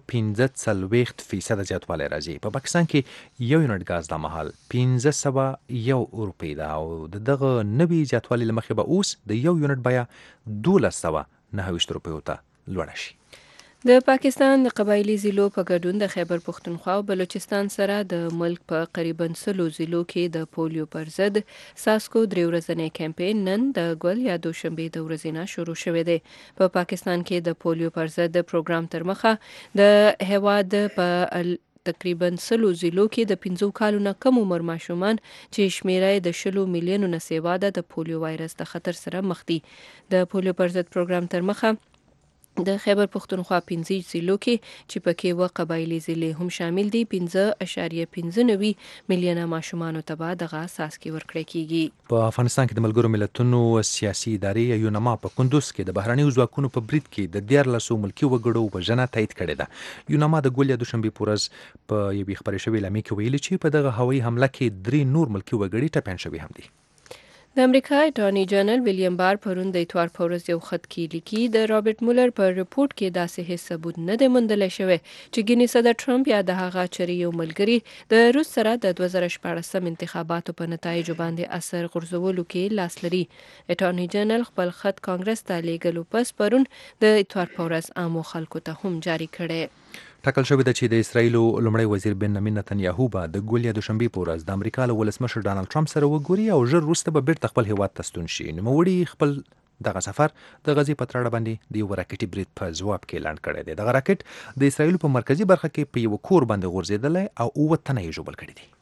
115% زیاتوالی راځي. په پاکستان کې یو یونټ غاز د مهال 1501 روپۍ ده او دغه نوي زیاتوالی له مخې به اوس د یو یونټ بیه 1229 روپیو ته لوړه شي. د پاکستان د قبایلی ضلعو په ګډون د خیبر پختونخوا او بلوچستان سره د ملک په تقریبا 100 ضلعو کې د پولیو پر ضد ساسکو 3 ورځنی کمپاین نن د ګل یا دوشنبه د ورځې نه شروع شوی دی. په پاکستان کې د پولیو پر ضد پروګرام تر مخه د هواد په تقریبا 100 ضلعو کې د 15 کالو نه کم عمر ماشومان چې شمیره د 10 میلیونو نه سیوا ده د پولیو وایرس د خطر سره مخ دي. د پولیو پر ضد پروګرام تر مخه د خیبر پختونخوا 15 ضلعو کې چې پکې و قبایلی ضلع هم شامل دي 5.95 میلیونه ماشومانو ته به دغه ساسکي ورکړی کیږي. په افغانستان کې د ملګرو ملتونو سیاسي ادارې یونما په کندوز کې د بهرنیو ځواکونو په برید کې د 14 ملکي وګړو وژنه تایید کړې ده. یونما د ګول یا دوشنبه په ورځ په یوې خبرې شوې اعلامیه کې ویلي چې په دغه هوایي حمله کې 3 نور ملکي وګړي ټپیان شوي هم دي. د امریکا اټارنی جنرال ویلیام بار پرون د اتوار په ورځ یو خط کې لیکي د رابرټ مولر په ریپورت کې داسې هیڅ ثبوت نه دی موندل شوی چې ګینی صدر ټرمپ یا د هغه چری یو ملګری د روس سره د 2014 انتخاباتو په نتایجو باندې اثر غورځولو کې لاس لري. اټارنی جنرال خپل خط کانګرس ته لیږلو پس پرون د اتوار په ورځ عامو خلکو ته هم جاری کړی. ټاکل شوې ده چې د اسرایلو لومړی وزیر بنیامین نتنیاهو به د ګول یا دوشنبه په ورځ د امریکا له ولسمشر ډانلډ ټرمپ سره وګوري او ژر وروسته به بیرته خپل هیواد ته ستون شي. نوموړي خپل دغه سفر د غزې په تړاو باندې د یو راکټي برید په ځواب کې اعلان کړی دی. دغه راکټ د اسرایلو په مرکزی برخه کې په یو کور باندې غورځېدلی او 9 تنه یې ژوبل کړي دي.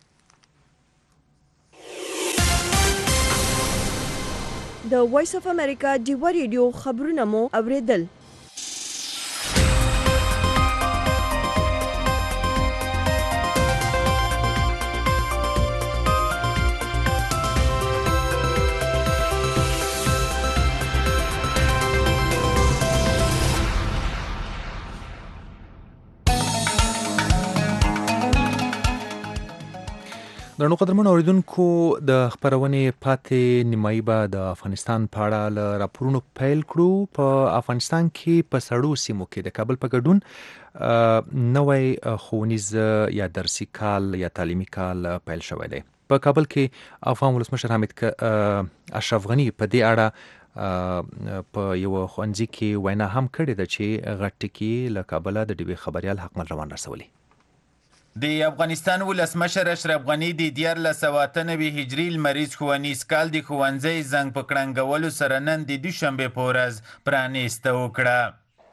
د وایس اف امریکا ډیو ریډیو خبرونه مو اوریدل. درنو قدرمن اوریدونکو د خبرونې پاتې نیمایي به د افغانستان په اړه له راپورونو پیل کړو. په افغانستان کې په سړو سیمو کې د کابل په ګډون نوی ښوونیز یا درسي کال یا تعلیمي کال پیل شوی دی. په کابل کې افغان ولسمشر حامد اشرف غني په دې اړه په یو ښوونځي کې وینا هم کړې ده چې غټ ټکي له کابله د ډیوي خبریال حکمل روان رسولي. د افغانستان ولسمشر اشرف غني د 1498 هجري لمریز ښوونیز کال د ښوونځي زنګ په کړنګولو سره نن د دوشنبې په ورځ پرانیسته وکړه.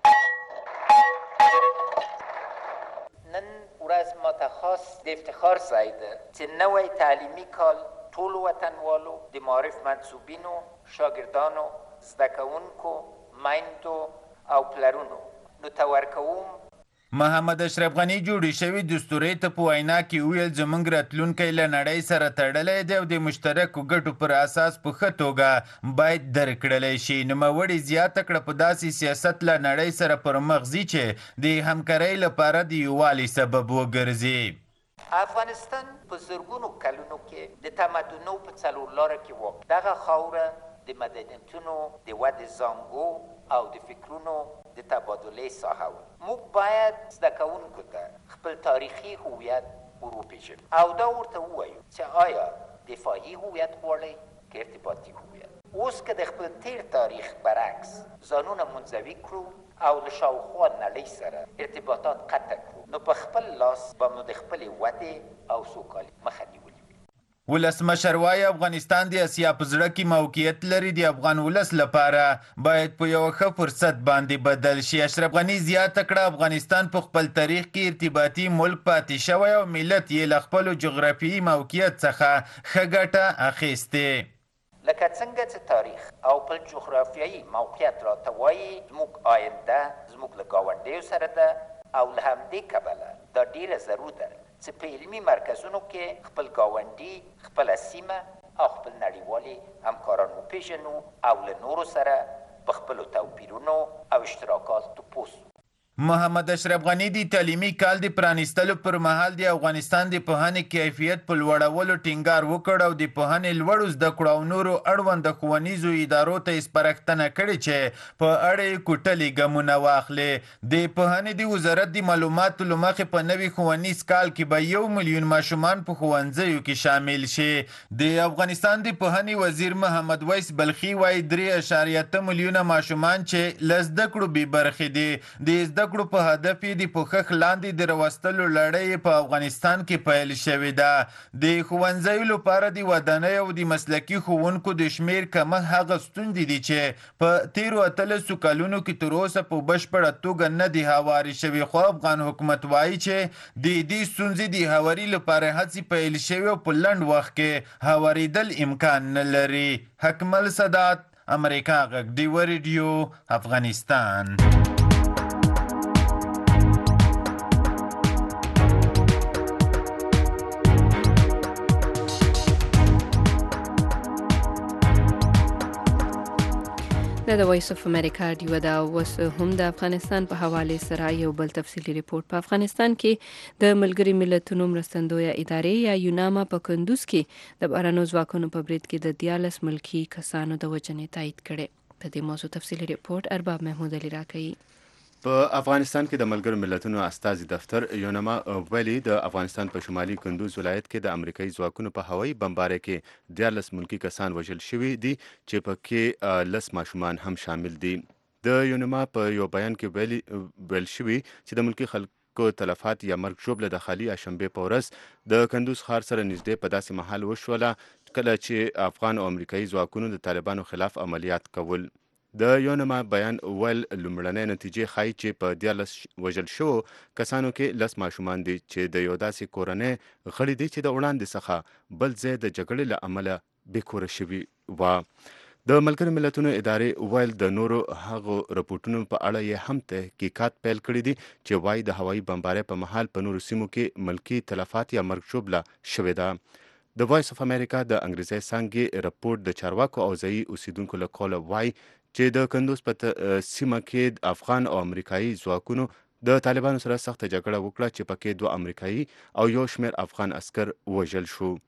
نن ورځ ماته خاص د افتخار ځای ده چې نوی تعلیمي کال ټولو وطنوالو د معارف منصوبینو، شاګردانو، زده کوونکو، میندو او پلرونو نو ته ورکوم. محمد اشرف غني جوړې شوې دستورې ته په وینا کې ویل زموږ راتلونکی له نړۍ سره تړلی دی او د مشترکو ګټو پر اساس په ښه توګه باید درک کړلی شي. نوموړي زیاته کړه په داسې سیاست له نړۍ سره پر مخ ځي چې د همکارۍ لپاره د یووالي سبب وګرځي. افغانستان په زرګونو کلونو کې د تمدنو په څلورلاره کې واقع دغه خاوره د مدنیتونو د ودې زانګو او د فکرونو د تبادلې ساحه وه. موږ باید زده کوونکو ته خپل تاریخي هویت وروپېژنو او دا ورته ووایو چې آیا دفاعي هویت غواړئ که ارتباطي هویت. اوس که د خپل تیر تاریخ برعکس ځانونه منزوي کړو او له شاوخوا نړۍ سره ارتباطات قطع کړو نو په خپل لاس به مو د خپلې ودې او سوکالۍ مخه نیولې. ولسمشر وايي افغانستان د اسیا په زړه کې موقعیت لري. د افغان ولس لپاره باید په یو ښه فرصت باندې بدل شي. اشرف غني زیاته کړه افغانستان په خپل تاریخ کې ارتباطي ملک پاتې شوی او ملت یې له خپلو جغرافیایي موقعیت څخه ښه ګټه اخیستې. لکه څنګه چې تاریخ او په جغرافیایي موقعیت راته وایي زموږ آینده زموږ له ګاونډیو سره ده او له همدې کبله دا ډیره ضرور ده چې په علمي مرکزونو کې خپل ګاونډي، خپله سیمه او خپل نړیوالې همکاران وپېژنو او له نورو سره په خپلو توپیرونو او اشتراکاتو پوه سو. محمد اشرف غني د تعلیمي کال د پرانیستلو پر مهال د افغانستان د پوهنې کیفیت په لوړولو ټینګار وکړ او د پوهنې لوړو زده کړو او نورو اړوند ښوونیزو ادارو ته یې سپارښتنه کړې چې په اړه یې کوټلې ګامونه واخلي. د پوهنې د وزارت د معلوماتو له مخې په نوي ښوونیز کال کې به 1 میلیون ماشومان په ښوونځیو کې شامل شي. د افغانستان د پوهنې وزیر محمد ویس بلخي وایي 3.8 میلیونه ماشومان چې له زده کړو بې برخې دي. د زده کړو په هدف یې د پوښښ لاندې د راوستلو لړۍ په افغانستان کې پیل شوې ده. د ښوونځیو لپاره د ودانۍ او د مسلکي ښوونکو د شمیر کمښت هغه ستونزې دي چې په تیرو 18 کلونو کې تر اوسه په بشپړه توګه نه دي هوارې شوې. خو افغان حکومت وایي چې د دې ستونزې د هواري لپاره هڅې پیل شوې او په لنډ وخت کې هوارېدل امکان نه لري. حکمل سادات، امریکا غږ، ډیوه ریډیو، افغانستان. د وایس اف امریکا ډیو دا اوس هم د افغانستان په حواله سره یو بل تفصیلی ریپورت. په افغانستان کې د ملګری ملتونو مرستندویه ادارې یا یوناما په کندوز کې د بارانو ځواکونو په برید کې د 14 ملکی کسانو د وژنې تایید کړي. په دې موضوع تفصیلی ریپورت ارباب محمود علي راکوي. په افغانستان کې د ملګرو ملتونو استازي دفتر یوناما ویلي د افغانستان په شمالي کندوز ولایت کې د امریکایي ځواکونو په هوایي بمبارۍ کې 14 ملکی کسان وژل شوي دي چې پکې 10 ماشومان هم شامل دي. د یوناما په یو بیان کې ویل شوي چې د ملکی خلکو تلفات یا مرګ ژوبله د خالي شنبې په ورځ د کندوز ښار سره نږدې په داسې محل وشوله کله چې افغان او امریکایي ځواکونو د طالبانو خلاف عملیات کول. د یوناما بیان ول لومړنۍ نتیجې ښایي چې په 14 وژل شوو کسانو کې 10 ماشومان دي چې د یو داسې کورنۍ غړي دي چې د وړاندې څخه بل ځای د جګړې له امله بېکوره شوي وه. د ملګرو ملتونو ادارې ویل د نورو هغو رپورټونو په اړه یې هم تحقیقات پیل کړي دي چې وایي د هوایي بمبارۍ په مهال په نورو سیمو کې ملکي تلفات یا مرګ ژوبله شوې ده. د وایس اف امریکا د انګریزي څانګې رپورټ د چارواکو او ځایي اوسیدونکو له قوله وایي چې د کندوز په سیمه کې افغان او امریکایي ځواکونو د طالبانو سره سخته جګړه وکړه چې پکې 2 امریکایي او یو شمېر افغان عسکر وژل شو.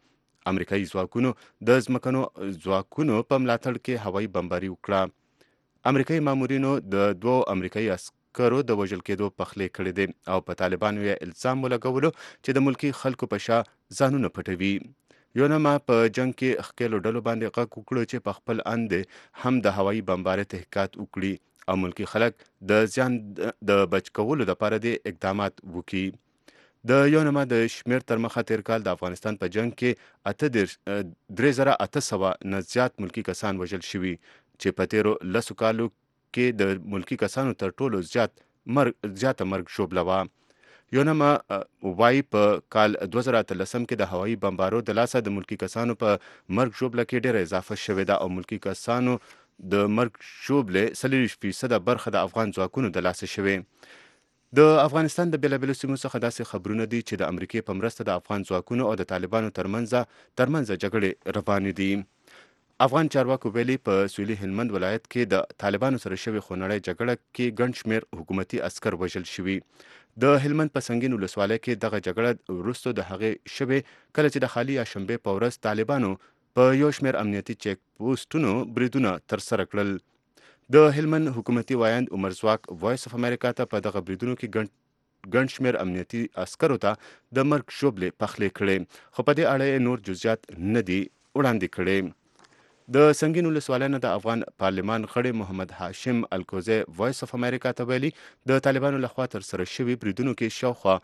امریکایي ځواکونو د ځمکنو ځواکونو په ملاتړ کې هوایي بمباري وکړه. امریکایي مامورینو د 2 امریکایي عسکرو د وژل کېدو پخلی کړی دی او په طالبانو یې الزام ولګولو چې د ملکي خلکو په شا ځانونه پټوي. یونما په جنگ کې ښکېلو ډلو باندې غږ وکړو چې په خپل اند هم د هوایي بمبارۍ تحقیقات وکړي او ملکي خلک د زیان د بچ کولو لپاره د اقدامات وکړي. د یونما د شمیر تر مخه تیر کال د افغانستان په جنگ کې 3800 نه زیات ملکی کسان وژل شوي چې په تیرو 10 کالو کې د ملکی کسانو تر ټولو زیاته مرګ ژوبله وه. یونما وایي په کال 2013 کې د هوایي بمبارو د لاسه د ملکی کسانو په مرګ ژوبله کې ډېره اضافه شوې ده او ملکی کسانو د مرګ ژوبلې 40% برخه د افغان ځواکونو د لاسه شوې. د افغانستان د بېلابېلو سیمو څخه داسې خبرونه دي چې د امریکې په مرسته د افغان ځواکونو او د طالبانو ترمنځ جګړې روانې دي. افغان چارواکو ویلي په سویلي هلمند ولایت کې د طالبانو سره شوې خونړۍ جګړه کې ګڼ شمېر حکومتي عسکر وژل شوي. د هلمند په سنګین ولسوالۍ کې دغه جګړه وروسته د هغې شوې کله چې د خالي شنبې په ورځ طالبانو په یو شمېر امنیتي چیک پوسټونو بریدونه ترسره کړل. د هلمند حکومتي وایند عمر ځواک وایس اف امریکا ته په دغه بریدونو کې ګڼ شمېر امنیتي عسکرو ته د مرګ ژوبلې پخلی کړې خو په دې اړه یې نور جزئیات نه دي وړاندې کړي. د سنګین ولسوالۍ نه د افغان پارلمان غړی محمد هاشم الکوزی وایس اف امریکا ته ویلي د طالبانو لخوا ترسره شوي بریدونو کې شاوخوا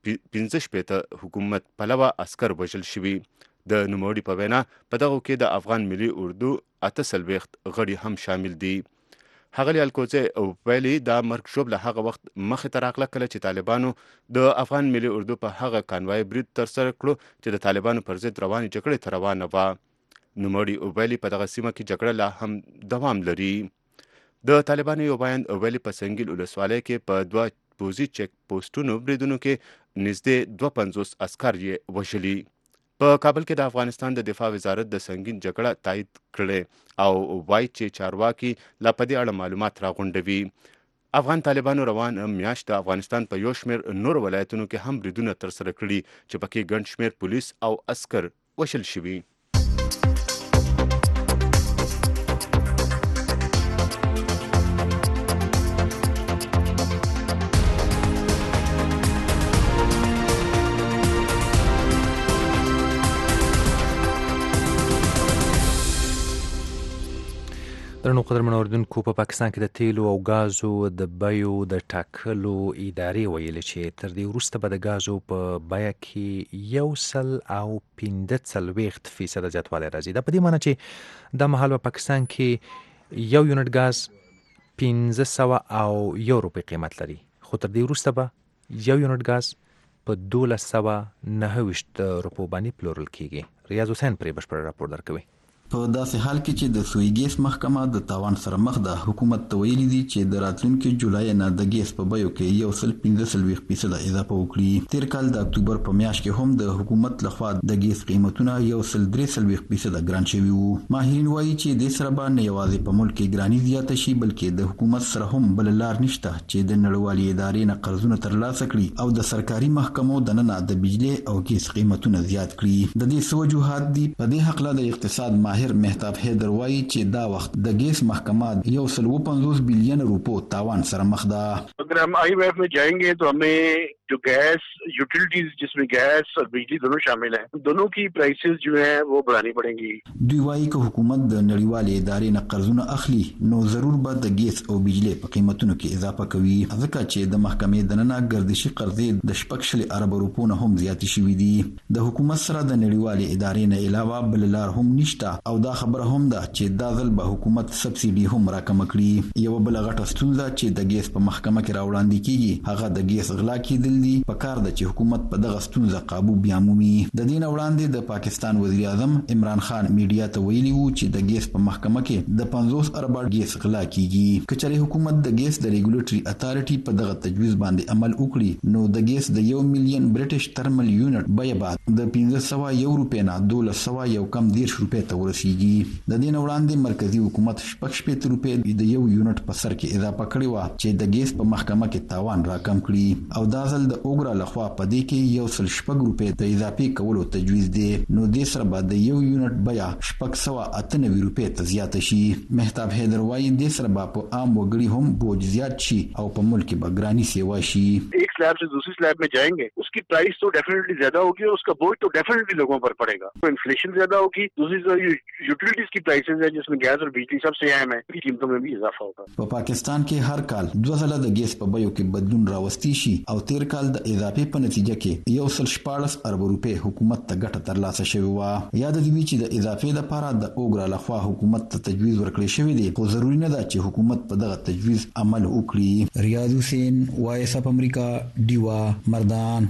15 حکومت پلوه عسکر وژل شوي. د نوموړي په وینا په دغو کې د افغان ملي اردو 48 غړي هم شامل دي. ښاغلي الکوزی ویلي دا مرګ ژوبله هغه وخت مخې ته راغله کله چې طالبانو د افغان ملي اردو په هغه کانوای برید ترسره کړو چې د طالبانو پر ضد روانې جګړې ته روانه وه. نوموړي ویلي په دغه سیمه کې جګړه لا هم دوام لري. د طالبانو یو بیان ویلي په سنګین ولسوالۍ کې په 2 پوځي چیک پوسټونو بریدونو کې نږدې 250 عسکر یې وژلي. په کابل کې د افغانستان د دفاع وزارت د سنګین جګړه تایید کړې او وایي چې چارواکي لا په دې اړه معلومات راغونډوي. افغان طالبانو روان میاشت د افغانستان په یو شمېر نور ولایتونو کې هم بریدونه ترسره کړي چې پکې ګڼ شمېر پولیس او عسکر وژل شوي. درنو قدرمنو اوریدونکو په پاکستان کې د تیلو او غازو د بیو د ټاکلو ادارې ویلي چې تر دې وروسته به د غازو په بیه کې 1.15% زیاتوالی راځي. دا په دې معنی چې د مهال په پاکستان کې یو یونټ غاز 1501 روپۍ قیمت لري خو تر دې وروسته به یو یونټ غاز په 1229 روپو باندې پلورل کیږي. ریاض حسین پرې بشپړ راپور درکوي. په داسې حال کې چې د سویګیس محکمه د تاوان سره مخ ده، حکومت ته ویلي دي چې د راتلونکي جولای نه د ګیس په بیو کې 1.15% اضافه وکړي. تیر کال د اکتوبر په میاشت کې هم د حکومت لخوا د ګیس قیمتونه 1.3% ګران شوي وو. ماهرین وایي چې د سره باندې یوازې په ملک کې ګراني زیاته شي بلکې د حکومت سره هم بل لار نشته چې د نړیوالې ادارې نه قرضونه ترلاسه کړي او د سرکاري محکمو دننه د بجلی او ګیس قیمتونه زیات کړي. د دې وجوهات دي. په دې حق له اقتصاد ماهر مهتاب حیدر وایي چې دا وخت د ګیس محکمه 150 بلین روپو تاوان سره مخ ده. اگر हम IMF में जाएंगे तो हमें जो गैस यूटिलिटीज जिसमें गैस और बिजली दोनों शामिल हैं, दोनों की प्राइसेस जो हैं वो बढ़ानी पड़ेंगी. دوی وایي که حکومت د نړیوالې ادارې نه قرضونه اخلي نو ضرور به د ګیس او بجلی په قیمتونو کې اضافه کوي، ځکه چې د محکمې دننه ګردشي قرضې د 14 ارب روپو نه هم زیات شوي دي. د حکومت سره د نړیوالې ادارې نه علاوه بل لار هم نشته او دا خبره هم ده چې دا ځل به حکومت سبسیډي هم راکمه کړي. یو بل غټه ستونزه چې د ګیس په محکمه کې راوړاندې کیږي هغه د ګیس غلا کېدل دي. په کار ده چې حکومت په دغه ستونزه قابو بیا مومي. د دې نه وړاندې د پاکستان وزیر اعظم عمران خان میډیا ته ویلي وو چې د ګیس په محکمه کې د 50 ارب ګیس غلا کیږي. کچره حکومت د ګیس د ریګولیټري اتارټي په دغه تجویز باندې عمل وکړي نو د ګیس د 1 ملین برټش ترمل یونټ بیه بعد د 1501 روپۍ نه 1201 کم 10 روپۍ ته ورسیږي. د دې نه وړاندې مرکزی حکومت 15 روپۍ د یو یونټ په سر کې اضافه کړې و چې د ګیس په محکمه کې تاوان راکم کړي او دا ځل کال د اوګرا لخوا په دې کې 106 روپۍ ته اضافي کولو تجویز دی نو د سره به د یو یونټ بیا 698 روپۍ ته زیات شي مهتاب حیدر وايي د سره به په عام وګړي هم بوج زیات شي او په ملک به ګرانی سیوا شي एक स्लैब से दूसरी स्लैब में जाएंगे उसकी प्राइस तो डेफिनेटली ज्यादा होगी और उसका बोझ तो डेफिनेटली लोगों पर पड़ेगा तो इन्फ्लेशन ज्यादा होगी दूसरी यूटिलिटीज की प्राइसेस है जिसमें गैस और बिजली सबसे अहम है की कीमतों में भी इजाफा होगा په پاکستان کې هر کال 2 ځله د ګیس په بیو کې بدلون راوستي شي او تیر کال د اضافي په نتیجه کې 114 ارب روپۍ حکومت ته ګټه ترلاسه شوې و یاد دي چې د اضافي لپاره د اوګرا لخوا حکومت ته تجویز ورکړی شوی دی خو ضروري نه ده چې حکومت په دغه تجویز عمل وکړي ریاض حسین وایس اف امریکا دیوا مردان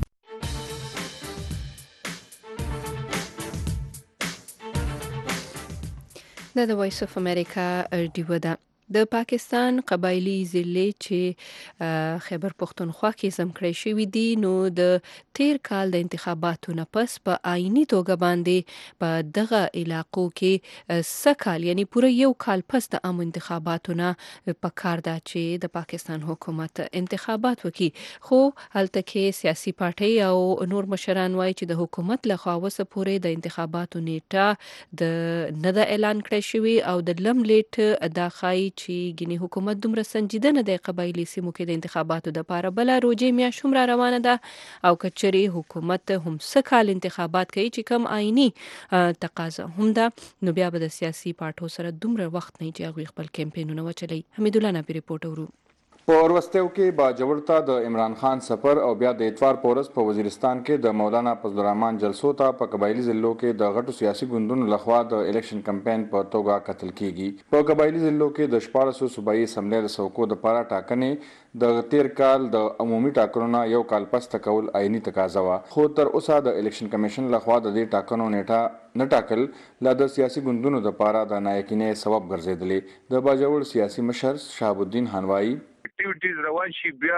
د وایس اف امریکا دیوا ده د پاکستان قبایلی ضلع چې خیبر پختونخوا کې زم کړی شوی دی نو د تیر کال د انتخاباتو نه پس په آئینی توګه باندې په دغه علاقو کې سکال یعنی پوره یو کال پس د عام انتخاباتو نه په کار دا چې د پاکستان حکومت انتخابات وکړي خو هلته کې سیاسي پارټي او نور مشران وایي چې د حکومت له خوا وسه پورې د انتخاباتو نیټه د نه د اعلان کړی شوی او د لم لیټ داخای چې ګینی حکومت دومره سنجیده نه دی قبایلی سیمو کې د انتخاباتو د پاره بل روزي میاشت هم را روانه ده او کچري حکومت هم سکال انتخابات کوي چې کم آئینی تقاضا هم ده نو بیا به د سیاسي پارټو سره دومره وخت نه چې هغه خپل کمپاینونه وچلي حمید الله نبی ریپورت ورو په وروستیو کې با جوړتا د عمران خان سفر او بیا د اتوار پورس په وزیرستان کې د مولانا فضل الرحمن جلسو ته په قبایلی ضلعو کې د غټو سیاسي ګوندونو لخوا د الیکشن کمپاین په توګه قتل کیږي په قبایلی ضلعو کې د 1400 صوبایي اسمبلی رسوکو د پاره ټاکنې د تیر کال د عمومي ټاکنو یو کال پس تکول آئینی تقاضا وا خو تر اوسه د الیکشن کمیشن لخوا د دې ټاکنو نیټه نه ټاکل لا د سیاسي ګوندونو د پاره د نایکینې سبب ګرځیدلې د باجوړ سیاسي مشر شهاب الدین حنوایی اکټیویټیز روان شي بیا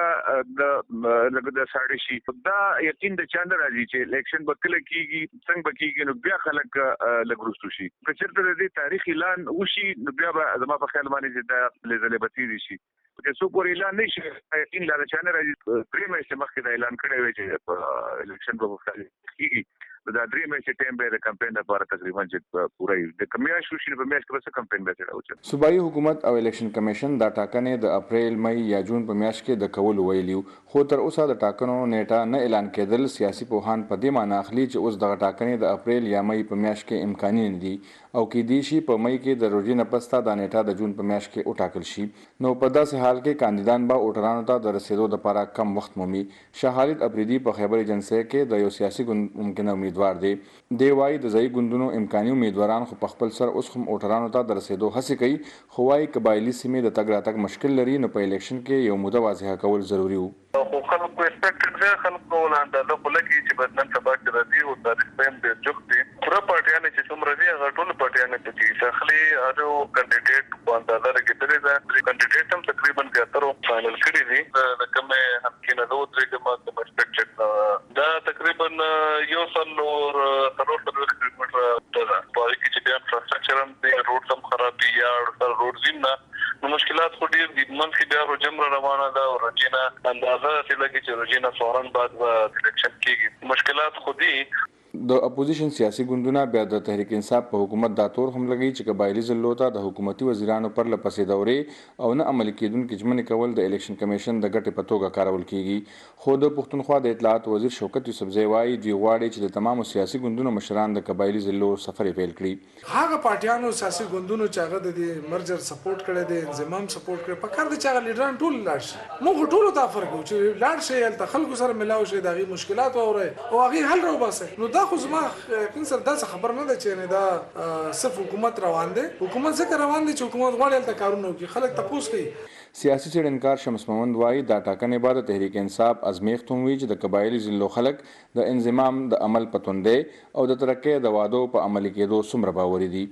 د ساړې شي دا یقین د چاند راځي چې الیکشن بکله کیږي څنګه بکیږي نو بیا خلک لګروستو شي که چېرته د دې تاریخ اعلان وشي نو بیا به زما په خیال باندې چې دا لزله بتیږي شي که څوک ور اعلان نشي یقین لا چاند راځي پرې مې مخکې دا اعلان کړی وي چې الیکشن به کیږي دا درې مې ټیم به د کمپاین لپاره تقریبا چې پوره د کمیاش شو په میاشت کې څه کمپاین به چلاوي صوبایي حکومت او الیکشن کمیشن دا ټاکنې د اپریل مئی یا جون په میاشت کې د کول ویلیو خو تر اوسه د ټاکنو نیټه نه اعلان کېدل سیاسي پوهان په دې معنی اخلي چې اوس دغه ټاکنې د اپریل یا مئی په میاشت کې امکاني نه دي او کې دي شي په مئی کې د روزي نه پستا د نیټه د جون په میاشت کې وټاکل شي نو په داسې حال کې کاندیدان به ووټرانو ته د رسیدو لپاره کم وخت مومي شاهد افریدي په خیبر ایجنسی کې د یو سیاسي ګوند ممکن امیدوار دی دی وايي د ځای ګوندونو امکاني امیدواران خو په خپل سر اوس هم ووټرانو ته د رسیدو هڅه کوي خو وايي قبایلی سیمې د تګ راتګ مشکل لري نو په الیکشن کې یو موده واضحه کول ضروری وو خو خلکو ایکسپیکټډ ده خلکو ولاندې د خلک چې بدلن سبا کې راځي او د سپیم د جوختي پورا پارټیانه چې څومره دي هغه ټول پارټیانه چې داخلي اړو کینډیډیټ په اندازه کې درې کینډیډیټ هم تقریبا 70 فائنل کړی دي د کومه هم کې نه دوه درې کومه ایکسپیکټډ دا تقریبا یو سل اور ضرور کیلومتر ده په کې چې بیا انفراستراکچر هم دی روډ هم خراب دي یا روډ زینا نو مشکلات خو ډیر دي منځ کې بیا روجمره روانه ده او رجینا اندازه چې لګي چې روجینا فورن بعد و الیکشن کېږي مشکلات خو دي د اپوزیشن سیاسي ګوندونه بیا د تحریک انصاف په حکومت دا تور هم لګي چې قبایلی ضلعو ته د حکومتي وزیرانو پر لپسې دورې او نه عملي کېدونکو ژمنې کول د الیکشن کمیشن د ګټې په توګه کارول کیږي خو د پښتونخوا د اطلاعات وزیر شوکت یوسفزی وایي دوی غواړي چې د تمامو سیاسي ګوندونو مشران د قبایلی ضلعو سفر پیل کړي هغه پارټیانو سیاسي ګوندونو چې هغه د مرجر سپورټ کړي دي انضمام سپورټ کړي په کار د چا لیډران ټول لاړ شي موږ ټول ته فرق کوو چې لاړ شي ال خلکو سره ملاو شي دغه مشکلات او هغه حل راو باسه نو دا خو زما کنسر دا خبر نه ده چې نه دا صرف حکومت روان دي حکومت څنګه روان دي چې حکومت غواړي تل کارونه کوي خلک تاسو کوي سیاسي څېړنکار شمس محمد وایي دا ټاکنې بعد تحریک انصاف ازمیښت هم وی چې د قبایلی ضلعو خلک د انضمام د عمل پتوندې او د ترقۍ د وادو په عملي کېدو څومره باوري دي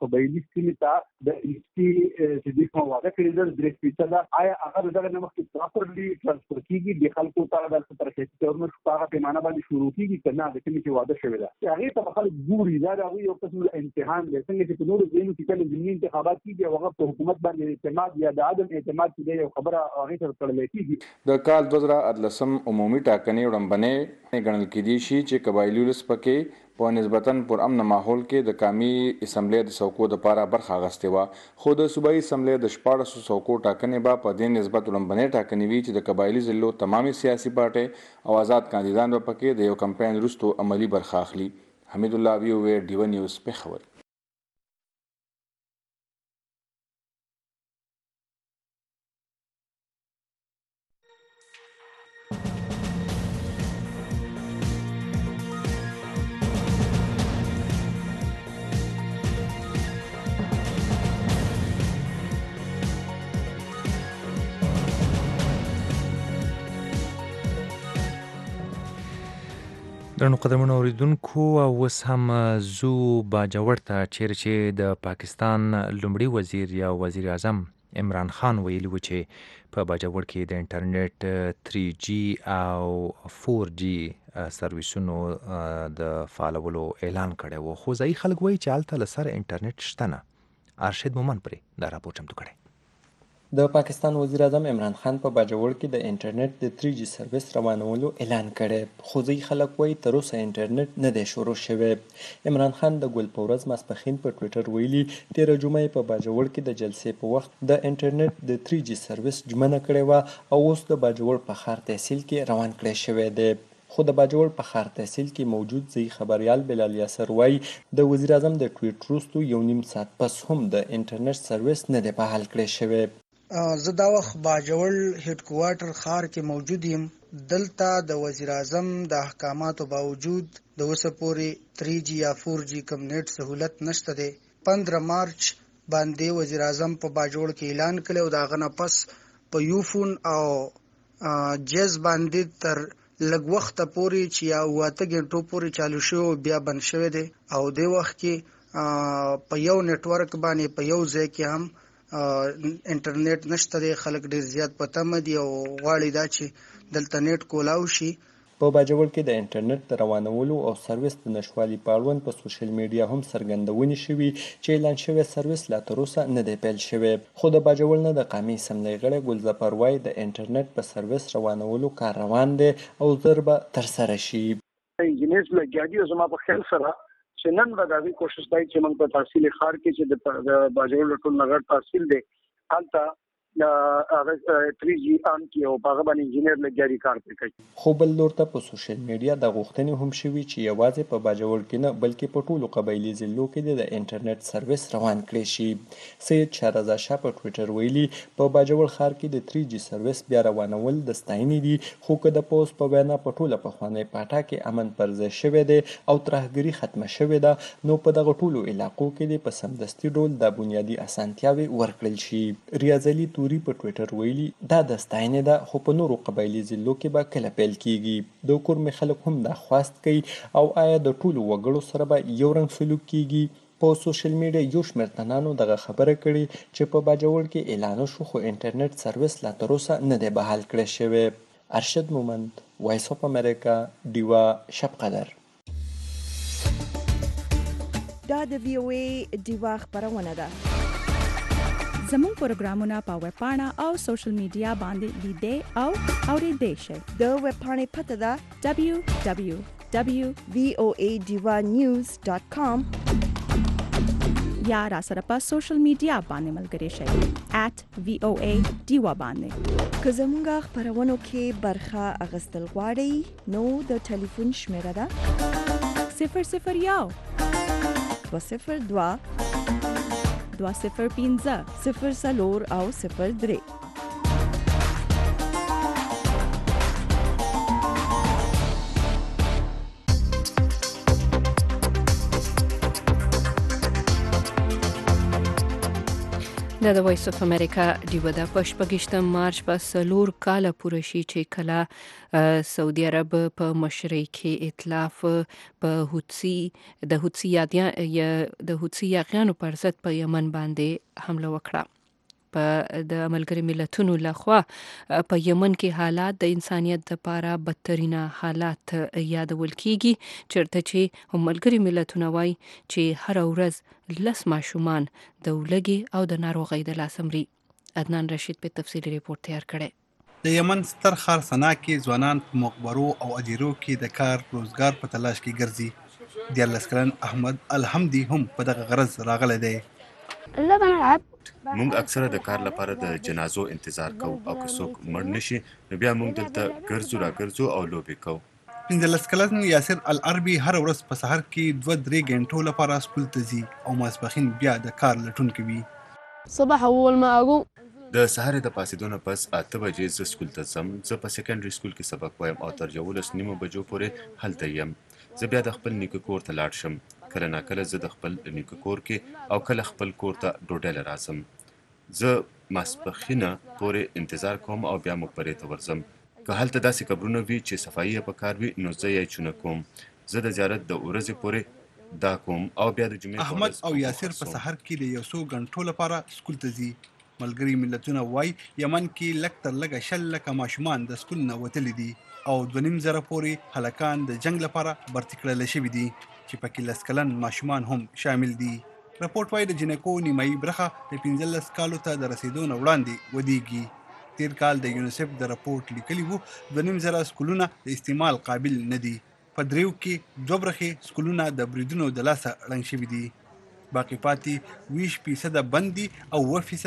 قبایلی سیمې ته د ایسټي چې د کوم واده کړی د 3% آیا هغه دغه نمخ کې پراپرلی ترانسفر کیږي د خلکو ته د ترخیص تورن شپږه پیمانه باندې شروع کیږي کنه د کوم چې واده شوی دا هغه ته خلک ګوري دا یو قسم امتحان دی څنګه چې په نورو ځایونو کې کله ځینې انتخابات کیږي هغه په حکومت باندې اعتماد یا د عدم اعتماد کې یو خبره هغه تر تړلې کیږي د کال 2013 عمومي ټاکنې وړاندې غنل کېدي شي چې قبایلی ولس پکې په نسبتاً پر امن ماحول کې د قومي اسمبلی د څوکو د لپاره برخه اخیستې وه خو د صوبایي اسمبلی د 1400 څوکو ټاکنې به په دې نسبت وړاندې ټاکنې وي چې د قبایلی ضلعو تمامي سیاسي پارټي او آزاد کاندیدان به پکې د یو کمپاین وروسته عملی برخه اخلي. حمید الله وی ډیو نیوز پېښور. درنو قدرمنو اوریدونکو اوس هم زو باجوړ ته چیرې چې د پاکستان لومړي وزیر یا وزیر اعظم عمران خان ویلي و چې په باجوړ کې د انټرنیټ 3G او 4G سرویسونو د فعالولو اعلان کړی و خو ځایي خلک وایي چې هلته له سره انټرنیټ شته نه. ارشد مومن پرې دا راپور چمتو کړی. د پاکستان وزیر اعظم عمران خان په باجوړ کې د انټرنیټ د 3G سرویس روانولو اعلان کړی خو ځینې خلک وایي تر اوسه انټرنیټ نه دی شروع شوی. عمران خان د ګل په ورځ ماسپښین په ټویټر ویلي تېره جمعه په باجوړ کې د جلسې په وخت د انټرنیټ د 3G سرویس ژمنه کړې وه او اوس د باجوړ په ښار تحصیل کې روان کړی شوی دی. خو د باجوړ په ښار تحصیل کې موجود ځای خبریال بلال یاسر وایي د وزیر اعظم د ټویټ وروسته یو نیم ساعت پس هم د انټرنیټ سرویس نه دی بحال کړی شوی. زه دا وخت باجوړ هډ کوارټر ښار کې موجود یم. دلته د وزیر اعظم د احکاماتو باوجود د اوسه پورې 3G یا 4G کم نیټ سهولت نشته دی. 15 مارچ باندې وزیر اعظم په باجوړ کې اعلان کړی او د هغه نه پس په یوفون او جز باندې تر لږ وخته پورې چې یا 8 غنټو پورې چالو شو بیا بند شوی دی او د وخت کې په یو نتورک باندې په یو ځای کې هم انټرنیټ نشته دی. خلک ډیر زیات په تمه دي او غواړي دا چې دلته نیټ کولاو شي. په باجوړ کې د انټرنیټ د روانولو او سرویس د نشوالي په اړوند په سوشل میډیا هم څرګندونې شوي چې اعلان شوی سرویس لا تر اوسه نه دی پیل شوی. خو د باجوړ نه د قومي اسمبلی غړی ګلظفر وایي د انټرنیټ په سرویس روانولو کار روان دی او ژر به ترسره شي. انجینرز لګیا دي او زما په خیال سره چې نن به دا کوشش کوي چې موږ په تحصیل ښار کې چې د باجوړ ټول نګړ تحصیل دی هلته هغه 3G ان کې او هغه باندې انجینر لګیاري کار کوي. خو بل لور ته په سوشل میډیا د غوښتنې هم شوي چې یوازې په باجوړ کې نه بلکې په ټولو قبایلي ضلعو کې د انټرنیټ سرویس روان کړی شي. سید شهرزاد شاه په ټویټر ویلي په باجوړ ښار کې د 3G سرویس بیا روانول د ستاینې دي خو که د پوسټ په وینا په ټوله پخوانۍ پاټا کې امن پر ځای شوی دی او ترهګري ختمه شوې ده نو په دغه ټولو علاقو کې د په سمدستي ډول د بنیادي اسانتیاوې ورکړل شي. ریاض علي توري په ټویټر ویلي دا د ستاینې ده خو په نورو قبایلي ضلعو کې به کله پیل کیږي. د کورمې خلک هم دا خواست کوي او آیا د ټولو وګړو سره به یو رنګ سلوک کیږي. په سوشل میډیا یو شمېر تنانو دغه خبره کړې چې په باجوړ کې اعلان شو خو انټرنیټ سرویس لا تر اوسه نه دی بحال کړی شوی. ارشد مومند وایس اف امریکا ډیوا شب قدر. دا د VOA ډیوا خبرونه ده. زموږ پروګرامونه په ویب پاڼه او سوشل میډیا باندې لیدئ او اوریدئ شئ. د ویب پاڼې پته ده www.voadivanews.com یا را سره په سوشل میډیا باندې ملګري شئ @VOA ډیوا باندې. که زموږ خبرونو کې برخه اخیستل غواړئ نو د ټلیفون شمیره ده 001 202 205 04 او 03. د وایس اف امریکا ډیوه د پښپګشتم مارچ په 4 کال پوره شي چې کله سعودي عرب په مشرۍ کې ائتلاف په هوتسي یاغیانو پر ضد په یمن باندې حمله وکړه. په د ملګری ملتونو لخوا په یمن کې حالات د انسانیت لپاره بدترینه حالات یادول کیږي، چرته چې ملګری ملتونه وایي چې هر ورځ 10 ماشومان د ولګي او د ناروغۍ د لاسه مري. عدنان رشید په تفصیلي ریپورت تیار کړی. د یمن ستر ښار سنا کې ځوانان په مقبرو او اجیرو کې د کار روزګار په تلاش کې ګرځي. 14 کلن احمد الحمدي هم په دغه غرض راغلی دی. مونږ اکثره د کار لپاره د جنازو انتظار کوو او که څوک مړ نشي نو بیا مونږ دلته ګرځو او لوبې کوو. 15 کلن یاسر العربي هر ورځ په سحر کې 2-3 غنټو لپاره سکول ته ځي او ماسپښین بیا د کار لټون کوي. صباح اول ما اقوم د سحر د پاسېدو نه پس 8 بجې زه سکول ته ځم. زه په سیکنډري سکول کې سبق وایم او تر 11 بجو پورې هلته یم. زه بیا د خپل نیکه کور ته لاړ شم. کله ناکله زه د خپل نیکه کور کې او کله خپل کور ته ډوډۍ راځم. زه ماسپښینه پورې انتظار کوم او بیا مقبرې ته ورځم. که هلته داسې قبرونه وي چې صفایي یې پکار وي نو زه یې چونه کوم. زه د زیارت د ورځې پورې دا کوم او بیا د جمعې احمد او یاسر په سحر کې د 100 غنټو لپاره سکول ته ځي. ملګری ملتونه وایي یمن کې لږ تر لږه 10 لکه ماشومان د سکول نه وتلي دي او 2.5 پورې هلکان د جنگ لپاره برتي کړل شوي دي چې پکې 10 کلن ماشومان هم شامل دي. رپورټ وايي د جنکو نیمایي برخه د 15 کالو ته د رسیدو نه وړاندې ودیږي. تیر کال د یونیسف د رپورټ لیکلی وو 2.5 سکولونه د استعمال قابل نه دي. په دریو کې 2 برخې سکولونه د بریدونو د لاسه ړنګ شوي دي. باقي پاتې 20% بند دي او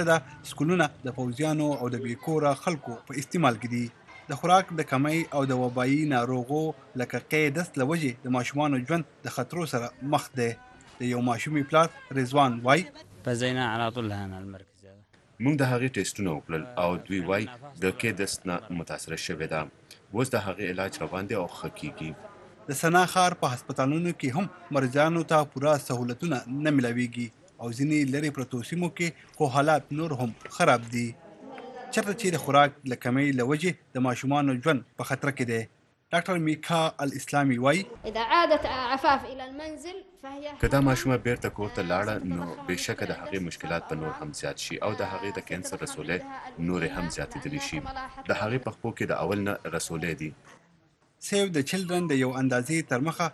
1% سکولونه د پوځیانو او د بیکوره خلکو په استعمال کې دي. د خوراک د کمی او د وبایي ناروغو لکه قیدس لوجې د ماشومانو ژوند د خطرو سره مخ دی. د یو ماشومي پلار رضوان وای فزینا على طول لهنا المرکز. موږ د هغې ټیسټونه وکړل او دوی وای د قیدس نه متاثره شوې ده. اوس د هغې علاج روان دی او ښه کیږي. د سنا ښار په هسپتالونو کې هم مریضانو ته پوره سهولتونه نه ملاویږي او ځینې لرې پرتو سیمو کې خو حالات نور هم خراب دي. چرته چې د خوراک له کمۍ له وجې د ماشومانو ژوند په خطر کې دی. ډاکټر میکا الاسلامي وای اذا عادت عفاف الى المنزل فهي که دا ماشومه بیرته کور ته لاړه نو بېشکه د هغې مشکلات به نور هم زیات شي او د هغې د کینسر رسولې نورې هم زیاتېدلی شي. د هغې په خپو کې د اول نه رسولې دي. سیو د چلډرن د یو اندازې تر مخه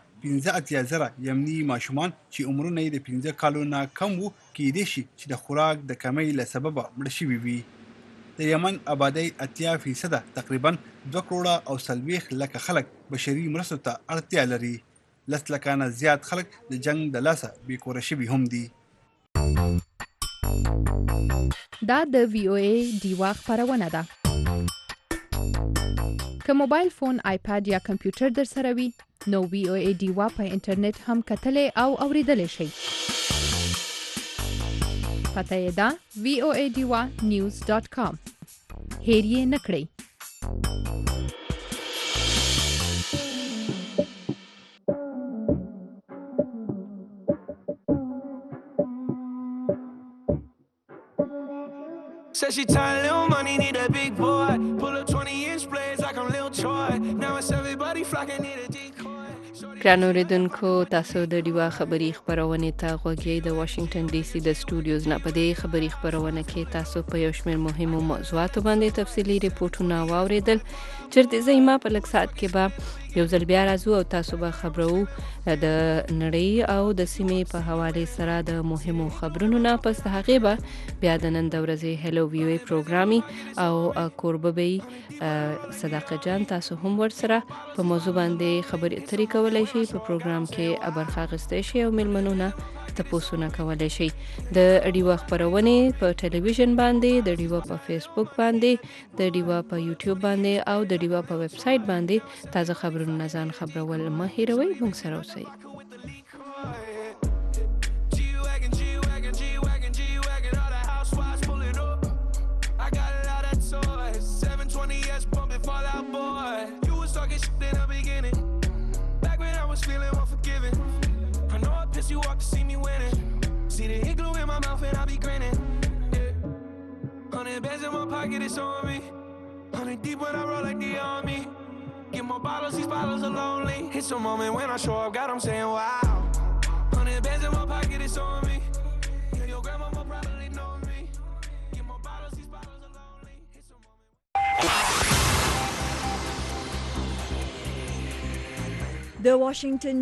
15,000 یمني ماشومان چې عمرونه یې د 15 کالو نه کم وو کېدای شي چې د خوراک د کمۍ له سببه مړه شوي وي. د یمن آبادی 80% تقریبا 2.40 خلک بشري مرستو ته اړتیا لري. 10 لکه نه زیات خلک د جنگ د لاسه بیکوره شوي هم دي. دا د VOA ډیوا خبرونه ده. که موبایل فون، آیپاد یا کمپیوټر در سره وي نو VOA ډیوا په انټرنیټ هم کتلی او اوریدلی شئ. پته یې ده voadiwa.news.com. هیر یې نه کړئ. Said she tired, little money, need a big boy. Pull up 20-inch blades like I'm Lil Troy. Now it's everybody flocking, need a decoy. ګرانو اوریدونکو، تاسو د ډیوا خبري خبرونه ته غوږی د واشنگټن ډي سي د سټوډیوز نه. په دې خبري خبرونه کې تاسو په یو شمېر مهمو موضوعاتو باندې تفصیلي ریپورتونه واوریدل. چرته زما په لږ ساعت کې به یو ځل بیا راځو او تاسو به خبرو د نړۍ او د سیمې په حواله سره د مهمو خبرونو نه. پس د هغې به بیا د نن د ورځې هلو ویو پروګرامي او کورببي صداقت جان تاسو هم ورسره په موضوع باندې خبرې اترې کولای شي. په پروګرام کې برخه اخیستی شي او میلمنونه تپوسونه کولای شي. د ډیوا خبرونه په ټلویزیون باندې، د ډیوا په فیسبوک باندې، د ډیوا په یوټیوب باندې او د ډیوا په ویب سټ باندې تازه خبرونه نزان خبرول مه هیروئ. موږ سره اوسئ. Feeling unforgiving. I know I pissed you off to see me winning. See the hit glue in my mouth and I be grinning. Yeah. pocket, it's on me. 100 deep when I roll like the army. Get more bottles, these bottles are lonely. It's a moment when I show up, God, I'm saying wow. 100 bands in my pocket, it's on me. Yeah, your grandma probably know me. Get more bottles, these bottles are lonely. It's a moment. The Washington